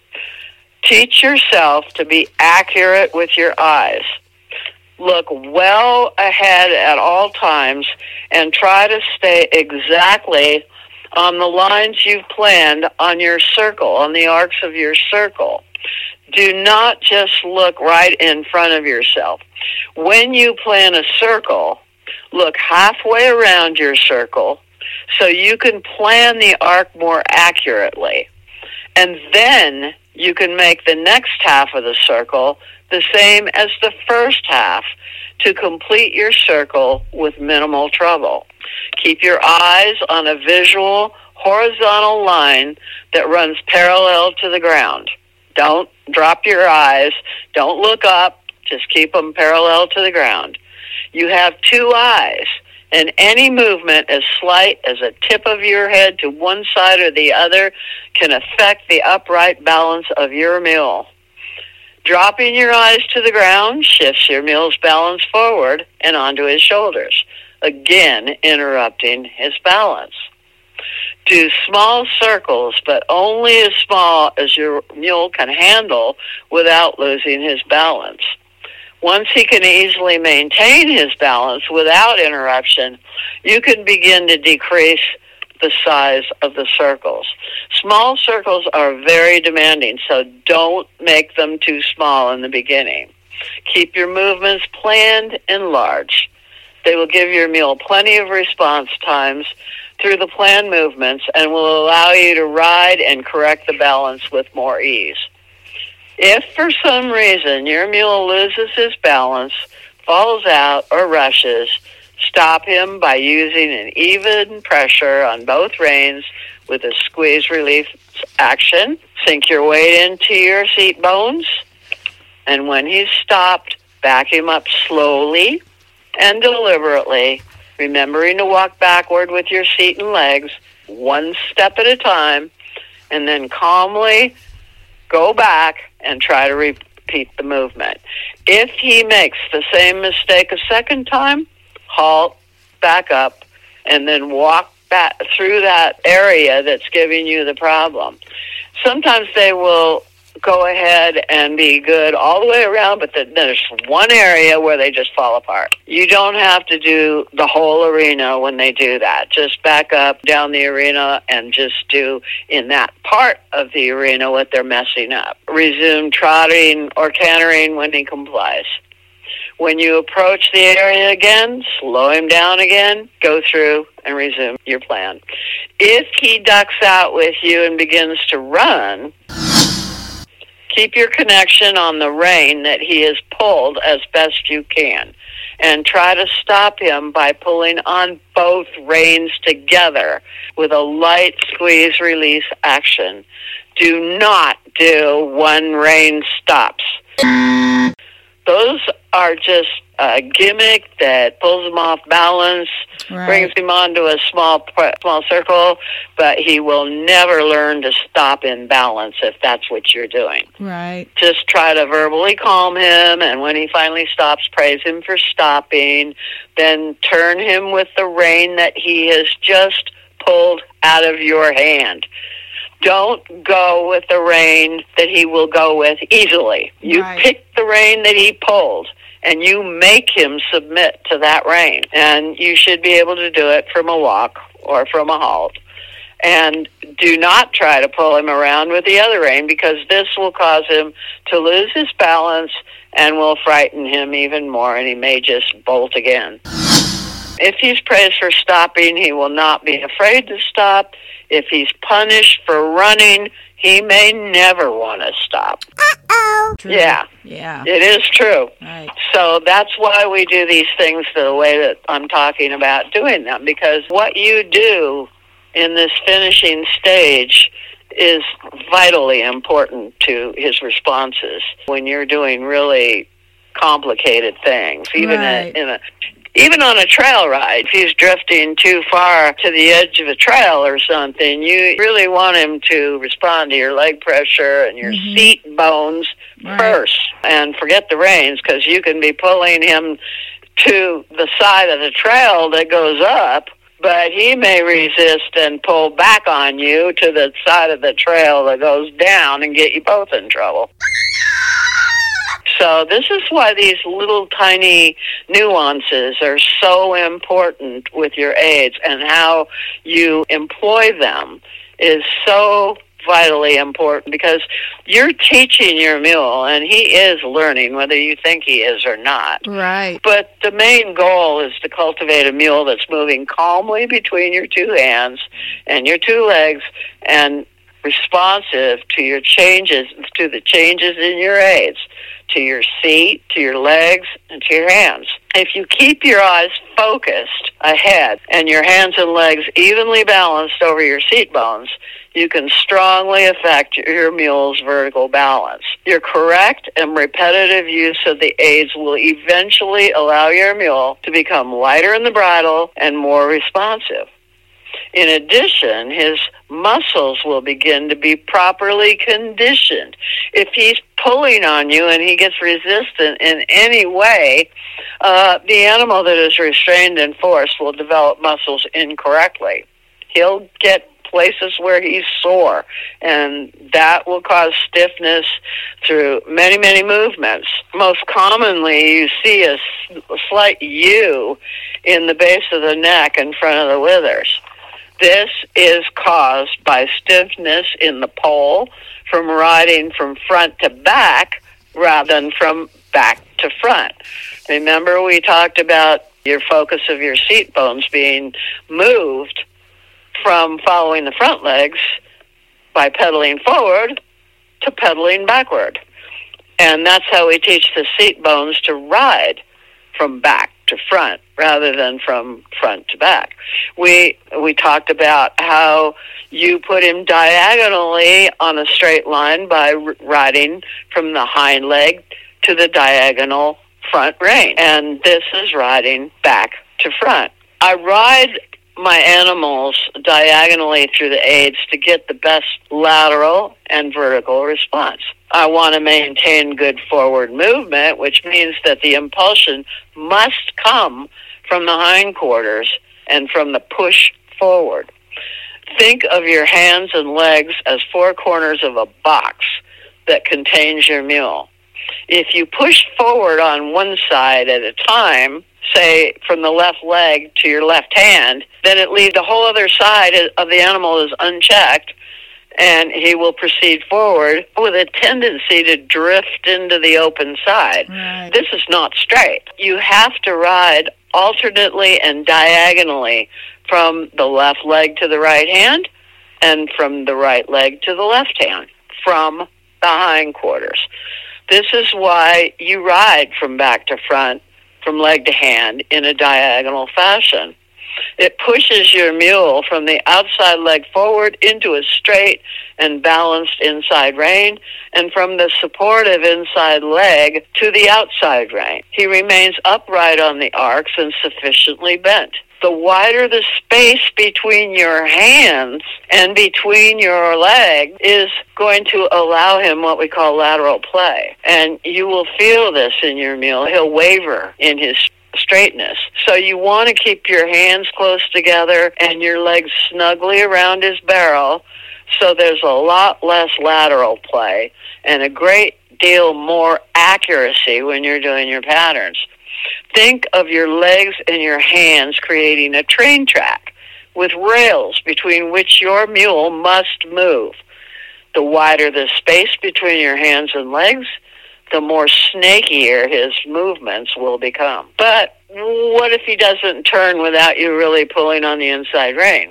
Teach yourself to be accurate with your eyes. Look well ahead at all times and try to stay exactly on the lines you've planned on your circle, on the arcs of your circle. Do not just look right in front of yourself. When you plan a circle, look halfway around your circle so you can plan the arc more accurately. And then you can make the next half of the circle the same as the first half to complete your circle with minimal trouble. Keep your eyes on a visual horizontal line that runs parallel to the ground. Don't drop your eyes. Don't look up. Just keep them parallel to the ground. You have two eyes, and any movement as slight as a tip of your head to one side or the other can affect the upright balance of your mule. Dropping your eyes to the ground shifts your mule's balance forward and onto his shoulders, again interrupting his balance. Do small circles, but only as small as your mule can handle without losing his balance. Once he can easily maintain his balance without interruption, you can begin to decrease the size of the circles. Small circles are very demanding, so don't make them too small in the beginning. Keep your movements planned and large. They will give your mule plenty of response times through the planned movements and will allow you to ride and correct the balance with more ease. If for some reason your mule loses his balance, falls out, or rushes, stop him by using an even pressure on both reins with a squeeze release action. Sink your weight into your seat bones, and when he's stopped, back him up slowly and deliberately, remembering to walk backward with your seat and legs, one step at a time, and then calmly go back and try to repeat the movement. If he makes the same mistake a second time, halt, back up, and then walk back through that area that's giving you the problem. Sometimes they will go ahead and be good all the way around, but then there's one area where they just fall apart. You don't have to do the whole arena when they do that. Just back up down the arena and just do in that part of the arena what they're messing up. Resume trotting or cantering when he complies. When you approach the area again, slow him down again, go through and resume your plan. If he ducks out with you and begins to run, keep your connection on the rein that he has pulled as best you can, and try to stop him by pulling on both reins together with a light squeeze release action. Do not do one rein stops. Those are just a gimmick that pulls him off balance, right, brings him onto a small small circle, but he will never learn to stop in balance if that's what you're doing. Right. Just try to verbally calm him, and when he finally stops, praise him for stopping. Then turn him with the rein that he has just pulled out of your hand. Don't go with the rein that he will go with easily. You right. pick the rein that he pulled, and you make him submit to that rein. And you should be able to do it from a walk or from a halt. And do not try to pull him around with the other rein, because this will cause him to lose his balance and will frighten him even more, and he may just bolt again. If he's praised for stopping, he will not be afraid to stop. If he's punished for running, he may never want to stop. Uh-oh. True. Yeah. Yeah. It is true. Right. So that's why we do these things the way that I'm talking about doing them, because what you do in this finishing stage is vitally important to his responses when you're doing really complicated things, even right. in a Even on a trail ride, if he's drifting too far to the edge of a trail or something, you really want him to respond to your leg pressure and your mm-hmm. seat bones right. first. And forget the reins, because you can be pulling him to the side of the trail that goes up, but he may resist and pull back on you to the side of the trail that goes down and get you both in trouble. So this is why these little tiny nuances are so important with your aids, and how you employ them is so vitally important, because you're teaching your mule, and he is learning whether you think he is or not. Right. But the main goal is to cultivate a mule that's moving calmly between your two hands and your two legs, and responsive to your changes, to the changes in your aids, to your seat, to your legs, and to your hands. If you keep your eyes focused ahead and your hands and legs evenly balanced over your seat bones, you can strongly affect your mule's vertical balance. Your correct and repetitive use of the aids will eventually allow your mule to become lighter in the bridle and more responsive. In addition, his muscles will begin to be properly conditioned. If he's pulling on you and he gets resistant in any way, uh, the animal that is restrained and forced will develop muscles incorrectly. He'll get places where he's sore, and that will cause stiffness through many, many movements. Most commonly, you see a, a slight U in the base of the neck in front of the withers. This is caused by stiffness in the pole from riding from front to back rather than from back to front. Remember, we talked about your focus of your seat bones being moved from following the front legs by pedaling forward to pedaling backward. And that's how we teach the seat bones to ride from back to front rather than from front to back. We we talked about how you put him diagonally on a straight line by r- riding from the hind leg to the diagonal front rein. And this is riding back to front. I ride my animals diagonally through the aids to get the best lateral and vertical response. I want to maintain good forward movement, which means that the impulsion must come from the hindquarters and from the push forward. Think of your hands and legs as four corners of a box that contains your mule. If you push forward on one side at a time, say from the left leg to your left hand, then it leaves the whole other side of the animal is unchecked, and he will proceed forward with a tendency to drift into the open side. Right. This is not straight. You have to ride alternately and diagonally from the left leg to the right hand and from the right leg to the left hand, from the hindquarters. This is why you ride from back to front, from leg to hand, in a diagonal fashion. It pushes your mule from the outside leg forward into a straight and balanced inside rein, and from the supportive inside leg to the outside rein. He remains upright on the arcs and sufficiently bent. The wider the space between your hands and between your legs is going to allow him what we call lateral play. And you will feel this in your mule. He'll waver in his straightness. So you want to keep your hands close together and your legs snugly around his barrel, so there's a lot less lateral play and a great deal more accuracy when you're doing your patterns. Think of your legs and your hands creating a train track with rails between which your mule must move. The wider the space between your hands and legs, the more snakier his movements will become. But what if he doesn't turn without you really pulling on the inside rein?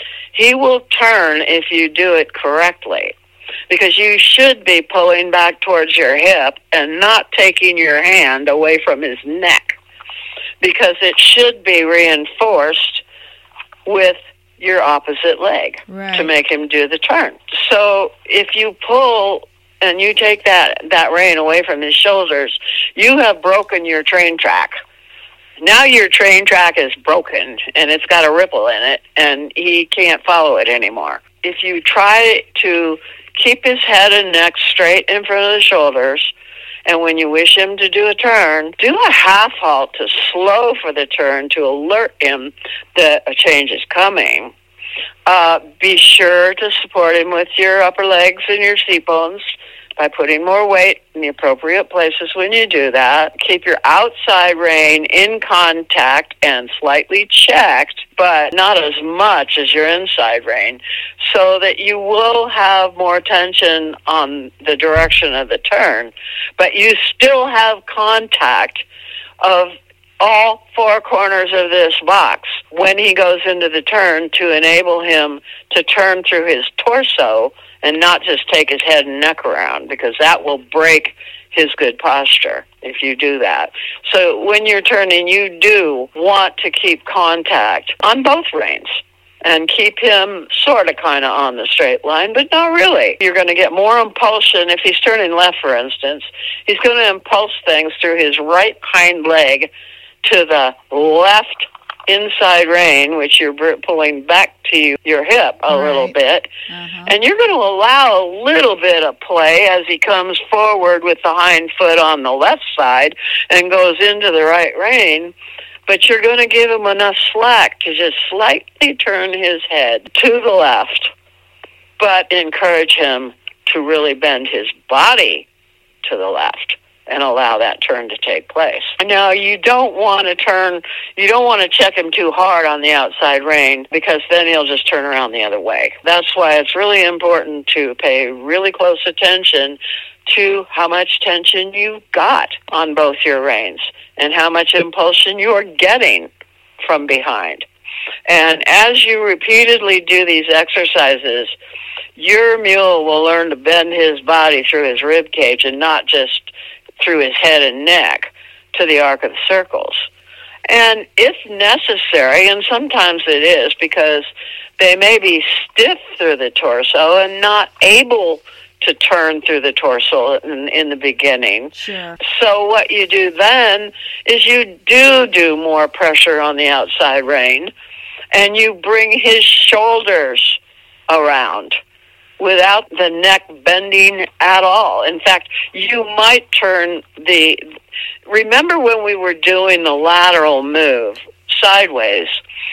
He will turn if you do it correctly, because you should be pulling back towards your hip and not taking your hand away from his neck, because it should be reinforced with your opposite leg Right. to make him do the turn. So if you pull and you take that, that rein away from his shoulders, you have broken your train track. Now your train track is broken, and it's got a ripple in it, and he can't follow it anymore. If you try to keep his head and neck straight in front of the shoulders, and when you wish him to do a turn, do a half halt to slow for the turn to alert him that a change is coming. Uh, be sure to support him with your upper legs and your seat bones by putting more weight in the appropriate places when you do that. Keep your outside rein in contact and slightly checked, but not as much as your inside rein, so that you will have more tension on the direction of the turn, but you still have contact of all four corners of this box when he goes into the turn, to enable him to turn through his torso and not just take his head and neck around, because that will break his good posture if you do that. So when you're turning, you do want to keep contact on both reins and keep him sort of kind of on the straight line, but not really. You're going to get more impulsion. If he's turning left, for instance, he's going to impulse things through his right hind leg to the left inside rein, which you're pulling back to you, your hip a Right. little bit. Uh-huh. And you're going to allow a little bit of play as he comes forward with the hind foot on the left side and goes into the right rein. But you're going to give him enough slack to just slightly turn his head to the left, but encourage him to really bend his body to the left and allow that turn to take place. Now, you don't want to turn, you don't want to check him too hard on the outside rein, because then he'll just turn around the other way. That's why it's really important to pay really close attention to how much tension you've got on both your reins and how much impulsion you are getting from behind. And as you repeatedly do these exercises, your mule will learn to bend his body through his rib cage and not just through his head and neck to the arc of the circles. And if necessary, and sometimes it is, because they may be stiff through the torso and not able to turn through the torso in, in the beginning. Sure. So what you do then is you do do more pressure on the outside rein, and you bring his shoulders around without the neck bending at all. In fact, you might turn the... Remember when we were doing the lateral move sideways,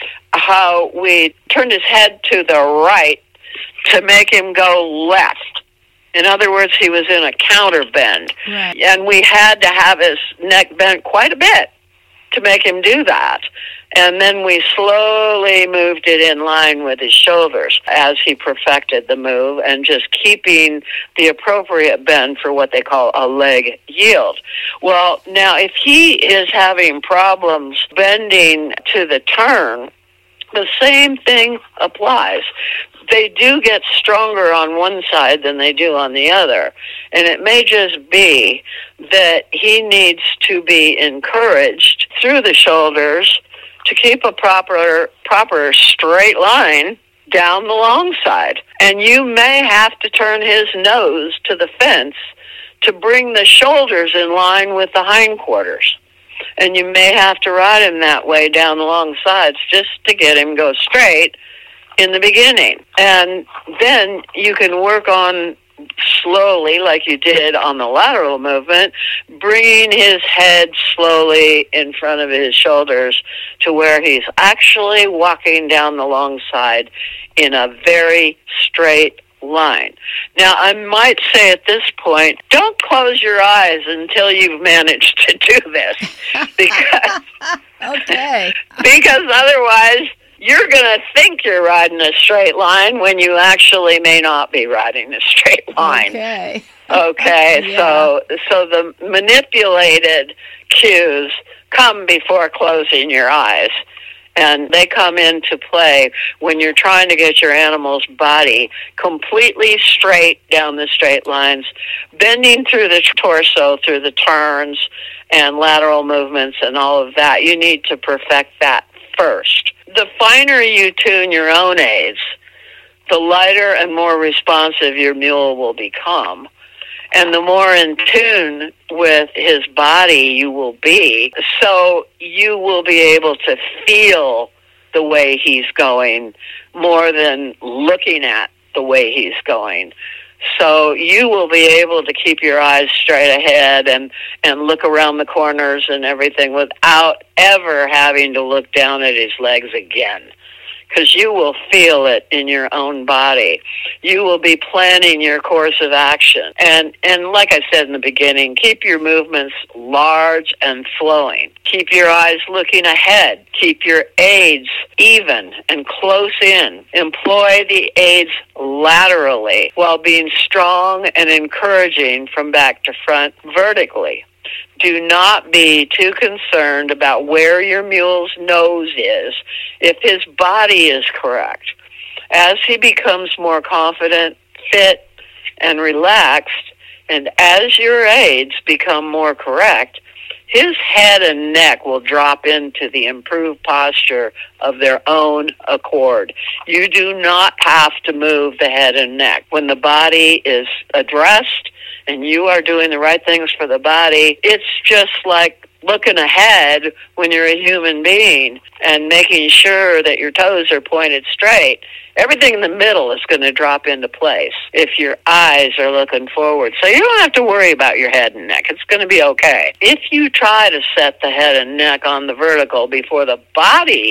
how we turned his head to the right to make him go left? In other words, he was in a counter bend. Right. And we had to have his neck bent quite a bit to make him do that. And then we slowly moved it in line with his shoulders as he perfected the move, and just keeping the appropriate bend for what they call a leg yield. Well, now, if he is having problems bending to the turn, the same thing applies. They do get stronger on one side than they do on the other. And it may just be that he needs to be encouraged through the shoulders to keep a proper proper straight line down the long side. And you may have to turn his nose to the fence to bring the shoulders in line with the hindquarters. And you may have to ride him that way down the long sides just to get him go straight in the beginning. And then you can work on slowly, like you did on the lateral movement, bringing his head slowly in front of his shoulders to where he's actually walking down the long side in a very straight line. Now, I might say at this point, don't close your eyes until you've managed to do this, because Okay. because otherwise you're going to think you're riding a straight line when you actually may not be riding a straight line. Okay. Okay, Yeah. so so the manipulated cues come before closing your eyes, and they come into play when you're trying to get your animal's body completely straight down the straight lines, bending through the torso, through the turns and lateral movements and all of that. You need to perfect that first. The finer you tune your own aids, the lighter and more responsive your mule will become. And the more in tune with his body you will be, so you will be able to feel the way he's going more than looking at the way he's going. So you will be able to keep your eyes straight ahead and, and look around the corners and everything without ever having to look down at his legs again, because you will feel it in your own body. You will be planning your course of action. And, and like I said in the beginning, keep your movements large and flowing. Keep your eyes looking ahead. Keep your aids even and close in. Employ the aids laterally while being strong and encouraging from back to front vertically. Do not be too concerned about where your mule's nose is if his body is correct. As he becomes more confident, fit, and relaxed, and as your aids become more correct, his head and neck will drop into the improved posture of their own accord. You do not have to move the head and neck. When the body is addressed and you are doing the right things for the body, it's just like looking ahead when you're a human being and making sure that your toes are pointed straight. Everything in the middle is going to drop into place if your eyes are looking forward. So you don't have to worry about your head and neck. It's going to be okay. If you try to set the head and neck on the vertical before the body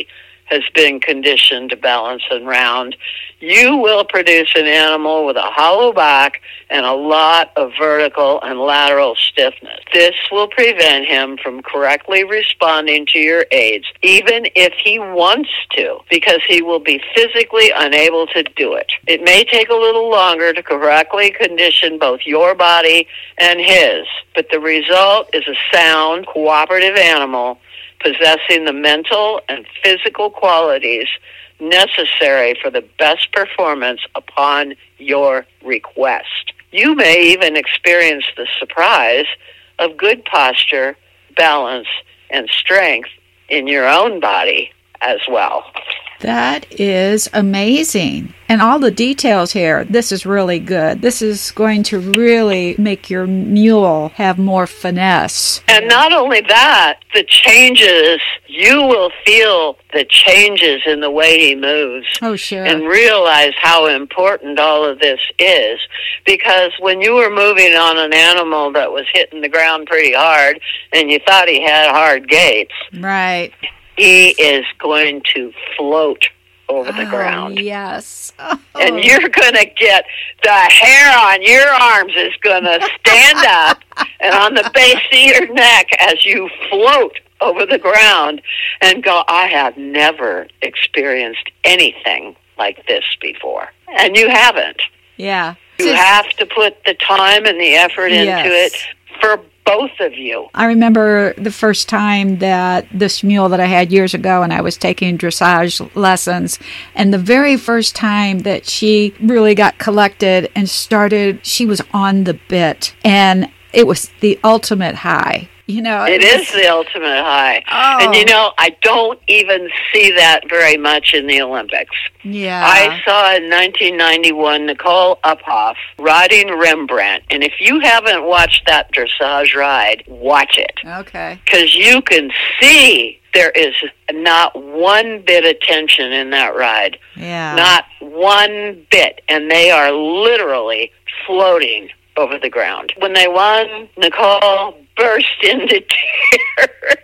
has been conditioned to balance and round, you will produce an animal with a hollow back and a lot of vertical and lateral stiffness. This will prevent him from correctly responding to your aids, even if he wants to, because he will be physically unable to do it. It may take a little longer to correctly condition both your body and his, but the result is a sound, cooperative animal possessing the mental and physical qualities necessary for the best performance upon your request. You may even experience the surprise of good posture, balance, and strength in your own body as well. That is amazing. And all the details here, this is really good. This is going to really make your mule have more finesse. And not only that, the changes, you will feel the changes in the way he moves. Oh, sure. And realize how important all of this is. Because when you were moving on an animal that was hitting the ground pretty hard and you thought he had hard gaits, right, he is going to float over the oh, ground. Yes. Oh. And you're going to get, the hair on your arms is going to stand up and on the base of your neck as you float over the ground and go, I have never experienced anything like this before. And you haven't. Yeah. You have to put the time and the effort into yes. it for both of you. I remember the first time that this mule that I had years ago, and I was taking dressage lessons, and the very first time that she really got collected and started, she was on the bit, and it was the ultimate high. You know, it, it is was, the ultimate high. Oh. And you know, I don't even see that very much in the Olympics. Yeah. I saw in nineteen ninety-one Nicole Uphoff riding Rembrandt. And if you haven't watched that dressage ride, watch it. Okay. Because you can see there is not one bit of tension in that ride. Yeah. Not one bit. And they are literally floating over the ground. When they won, Nicole burst into tears.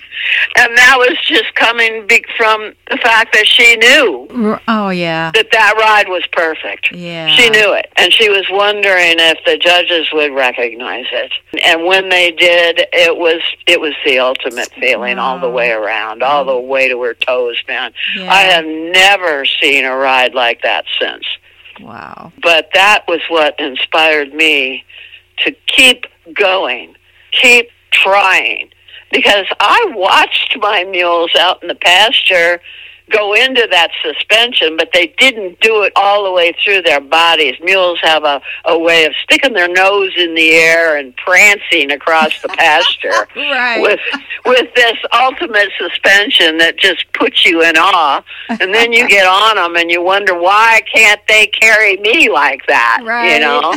And that was just coming from the fact that she knew oh, yeah. that that ride was perfect. Yeah. She knew it. And she was wondering if the judges would recognize it. And when they did, it was it was the ultimate feeling wow. all the way around, all the way to her toes, man. Yeah. I have never seen a ride like that since. Wow. But that was what inspired me to keep going, keep trying. Because I watched my mules out in the pasture go into that suspension, but they didn't do it all the way through their bodies. Mules have a, a way of sticking their nose in the air and prancing across the pasture right. with with this ultimate suspension that just puts you in awe. And then you get on them and you wonder, why can't they carry me like that? Right. You know?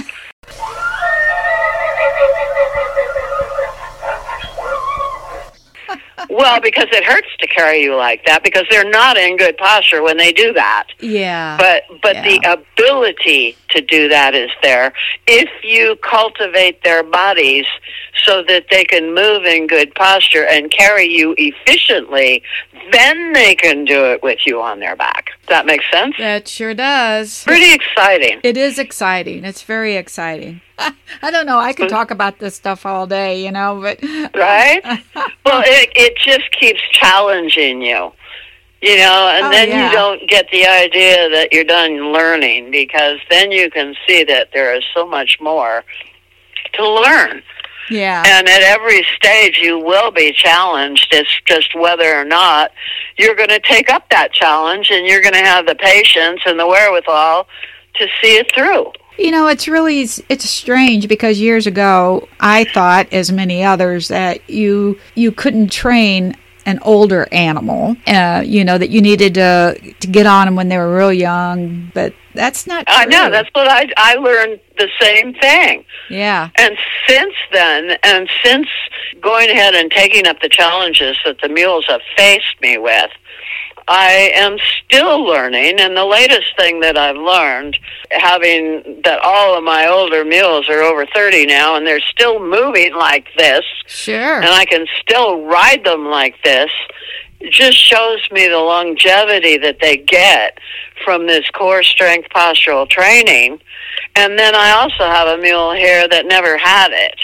Well, because it hurts to carry you like that, because they're not in good posture when they do that. Yeah. But but yeah. the ability to do that is there if you cultivate their bodies so that they can move in good posture and carry you efficiently. Then they can do it with you on their back. Does that make sense? That sure does. Pretty exciting. It is exciting. It's very exciting. I don't know. I could talk about this stuff all day, you know, but right? Well, it it just keeps challenging you, you know, and oh, then yeah. you don't get the idea that you're done learning, because then you can see that there is so much more to learn. Yeah. And at every stage you will be challenged. It's just whether or not you're going to take up that challenge, and you're going to have the patience and the wherewithal to see it through. You know, it's really, it's strange, because years ago, I thought, as many others, that you you couldn't train an older animal, uh, you know, that you needed to to get on them when they were real young, but that's not true. I know, that's what I, I learned the same thing. Yeah. And since then, and since going ahead and taking up the challenges that the mules have faced me with, I am still learning, and the latest thing that I've learned, having that all of my older mules are over thirty now, and they're still moving like this, sure, and I can still ride them like this, It just shows me the longevity that they get from this core strength postural training. And then I also have a mule here that never had it.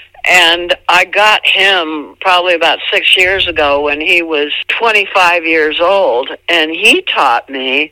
And I got him probably about six years ago when he was twenty-five years old. And he taught me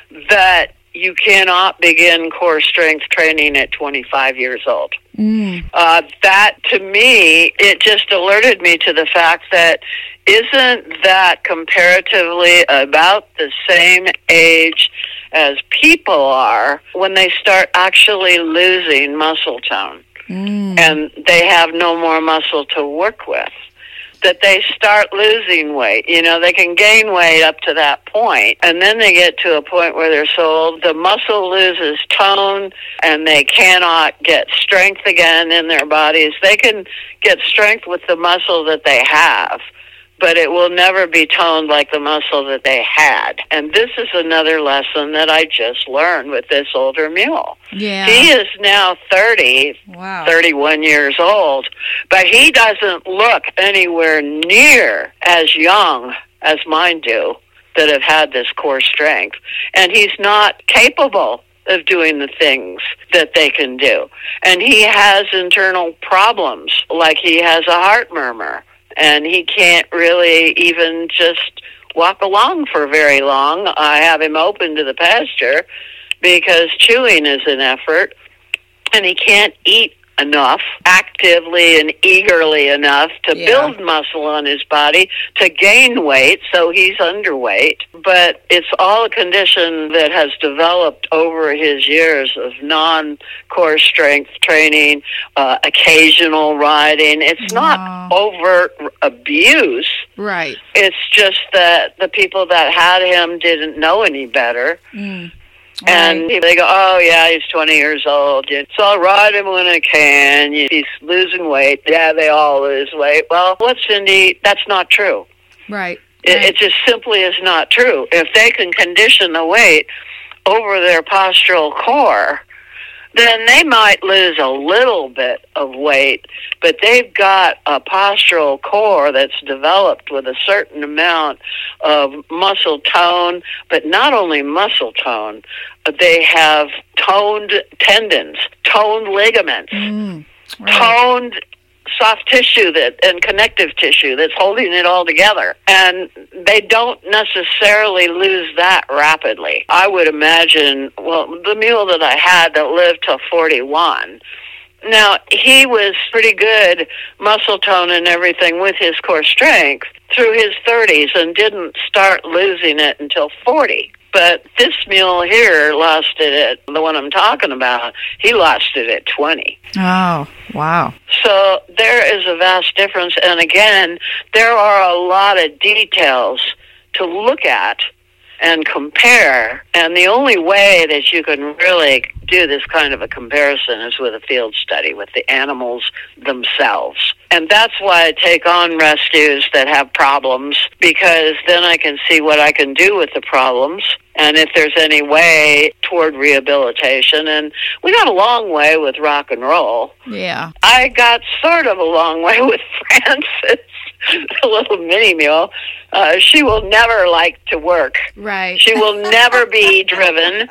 that you cannot begin core strength training at twenty-five years old. Mm. Uh, that, to me, it just alerted me to the fact that isn't that comparatively about the same age as people are when they start actually losing muscle tone? Mm. And they have no more muscle to work with, that they start losing weight. You know, they can gain weight up to that point, and then they get to a point where they're so old, the muscle loses tone, and they cannot get strength again in their bodies. They can get strength with the muscle that they have, but it will never be toned like the muscle that they had. And this is another lesson that I just learned with this older mule. Yeah. He is now thirty, wow. thirty-one years old, but he doesn't look anywhere near as young as mine do that have had this core strength. And he's not capable of doing the things that they can do. And he has internal problems, like he has a heart murmur. And he can't really even just walk along for very long. I have him open to the pasture because chewing is an effort, and he can't eat enough, actively and eagerly enough to yeah. build muscle on his body, to gain weight, so he's underweight. But it's all a condition that has developed over his years of non-core strength training, uh, occasional riding. It's not no. overt abuse. Right. It's just that the people that had him didn't know any better. Mm. And right. they go, oh, yeah, he's twenty years old. So I'll ride him when I can. He's losing weight. Yeah, they all lose weight. Well, what, Cindy? That's not true. Right. It, right. it just simply is not true. If they can condition the weight over their postural core, then they might lose a little bit of weight, but they've got a postural core that's developed with a certain amount of muscle tone, but not only muscle tone, they have toned tendons, toned ligaments, mm, right. toned soft tissue that and connective tissue that's holding it all together. And they don't necessarily lose that rapidly. I would imagine, well, the mule that I had that lived till forty-one, now, he was pretty good muscle tone and everything with his core strength through his thirties and didn't start losing it until forty. But this mule here lost it at, the one I'm talking about, he lost it at twenty. Oh, wow. So there is a vast difference. And again, there are a lot of details to look at and compare. And the only way that you can really do this kind of a comparison is with a field study with the animals themselves. And that's why I take on rescues that have problems, because then I can see what I can do with the problems and if there's any way toward rehabilitation. And we got a long way with rock and roll. Yeah. I got sort of a long way with Frances, the little mini mule. Uh, she will never like to work. Right. She will never be driven.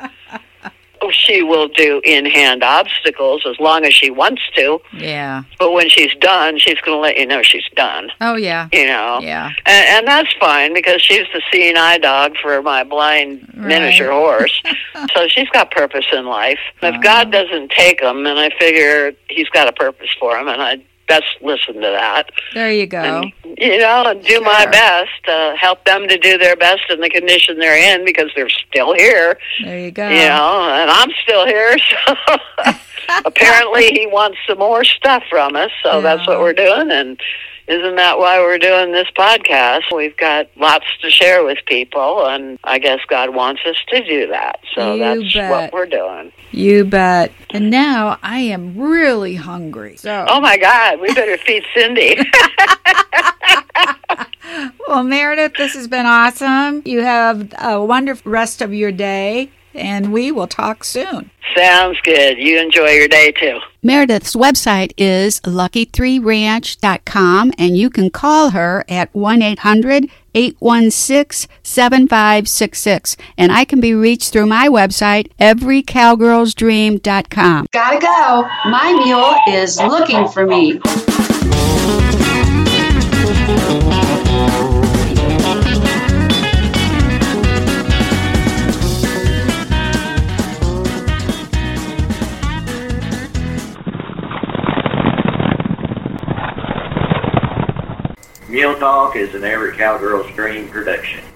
She will do in-hand obstacles as long as she wants to. Yeah. But when she's done, she's going to let you know she's done. Oh, yeah. You know? Yeah. And, and that's fine, because she's the seeing eye dog for my blind right. miniature horse. So she's got purpose in life. If uh-huh. God doesn't take him, and I figure he's got a purpose for him, and I best listen to that. There you go. And, you know, and do sure. my best to help them to do their best in the condition they're in, because they're still here. There you go. You know, and I'm still here, so apparently he wants some more stuff from us, so yeah. that's what we're doing. And isn't that why we're doing this podcast? We've got lots to share with people, and I guess God wants us to do that. So you that's bet. what we're doing. You bet. And now I am really hungry. So. Oh, my God. We better feed Cindy. Well, Meredith, this has been awesome. You have a wonderful rest of your day, and we will talk soon. Sounds good. You enjoy your day, too. Meredith's website is lucky three ranch dot com, and you can call her at one eight hundred eight one six seven five six six. And I can be reached through my website, every cowgirls dream dot com. Gotta go. My mule is looking for me. Mule Talk is an Every Cowgirl's Dream production.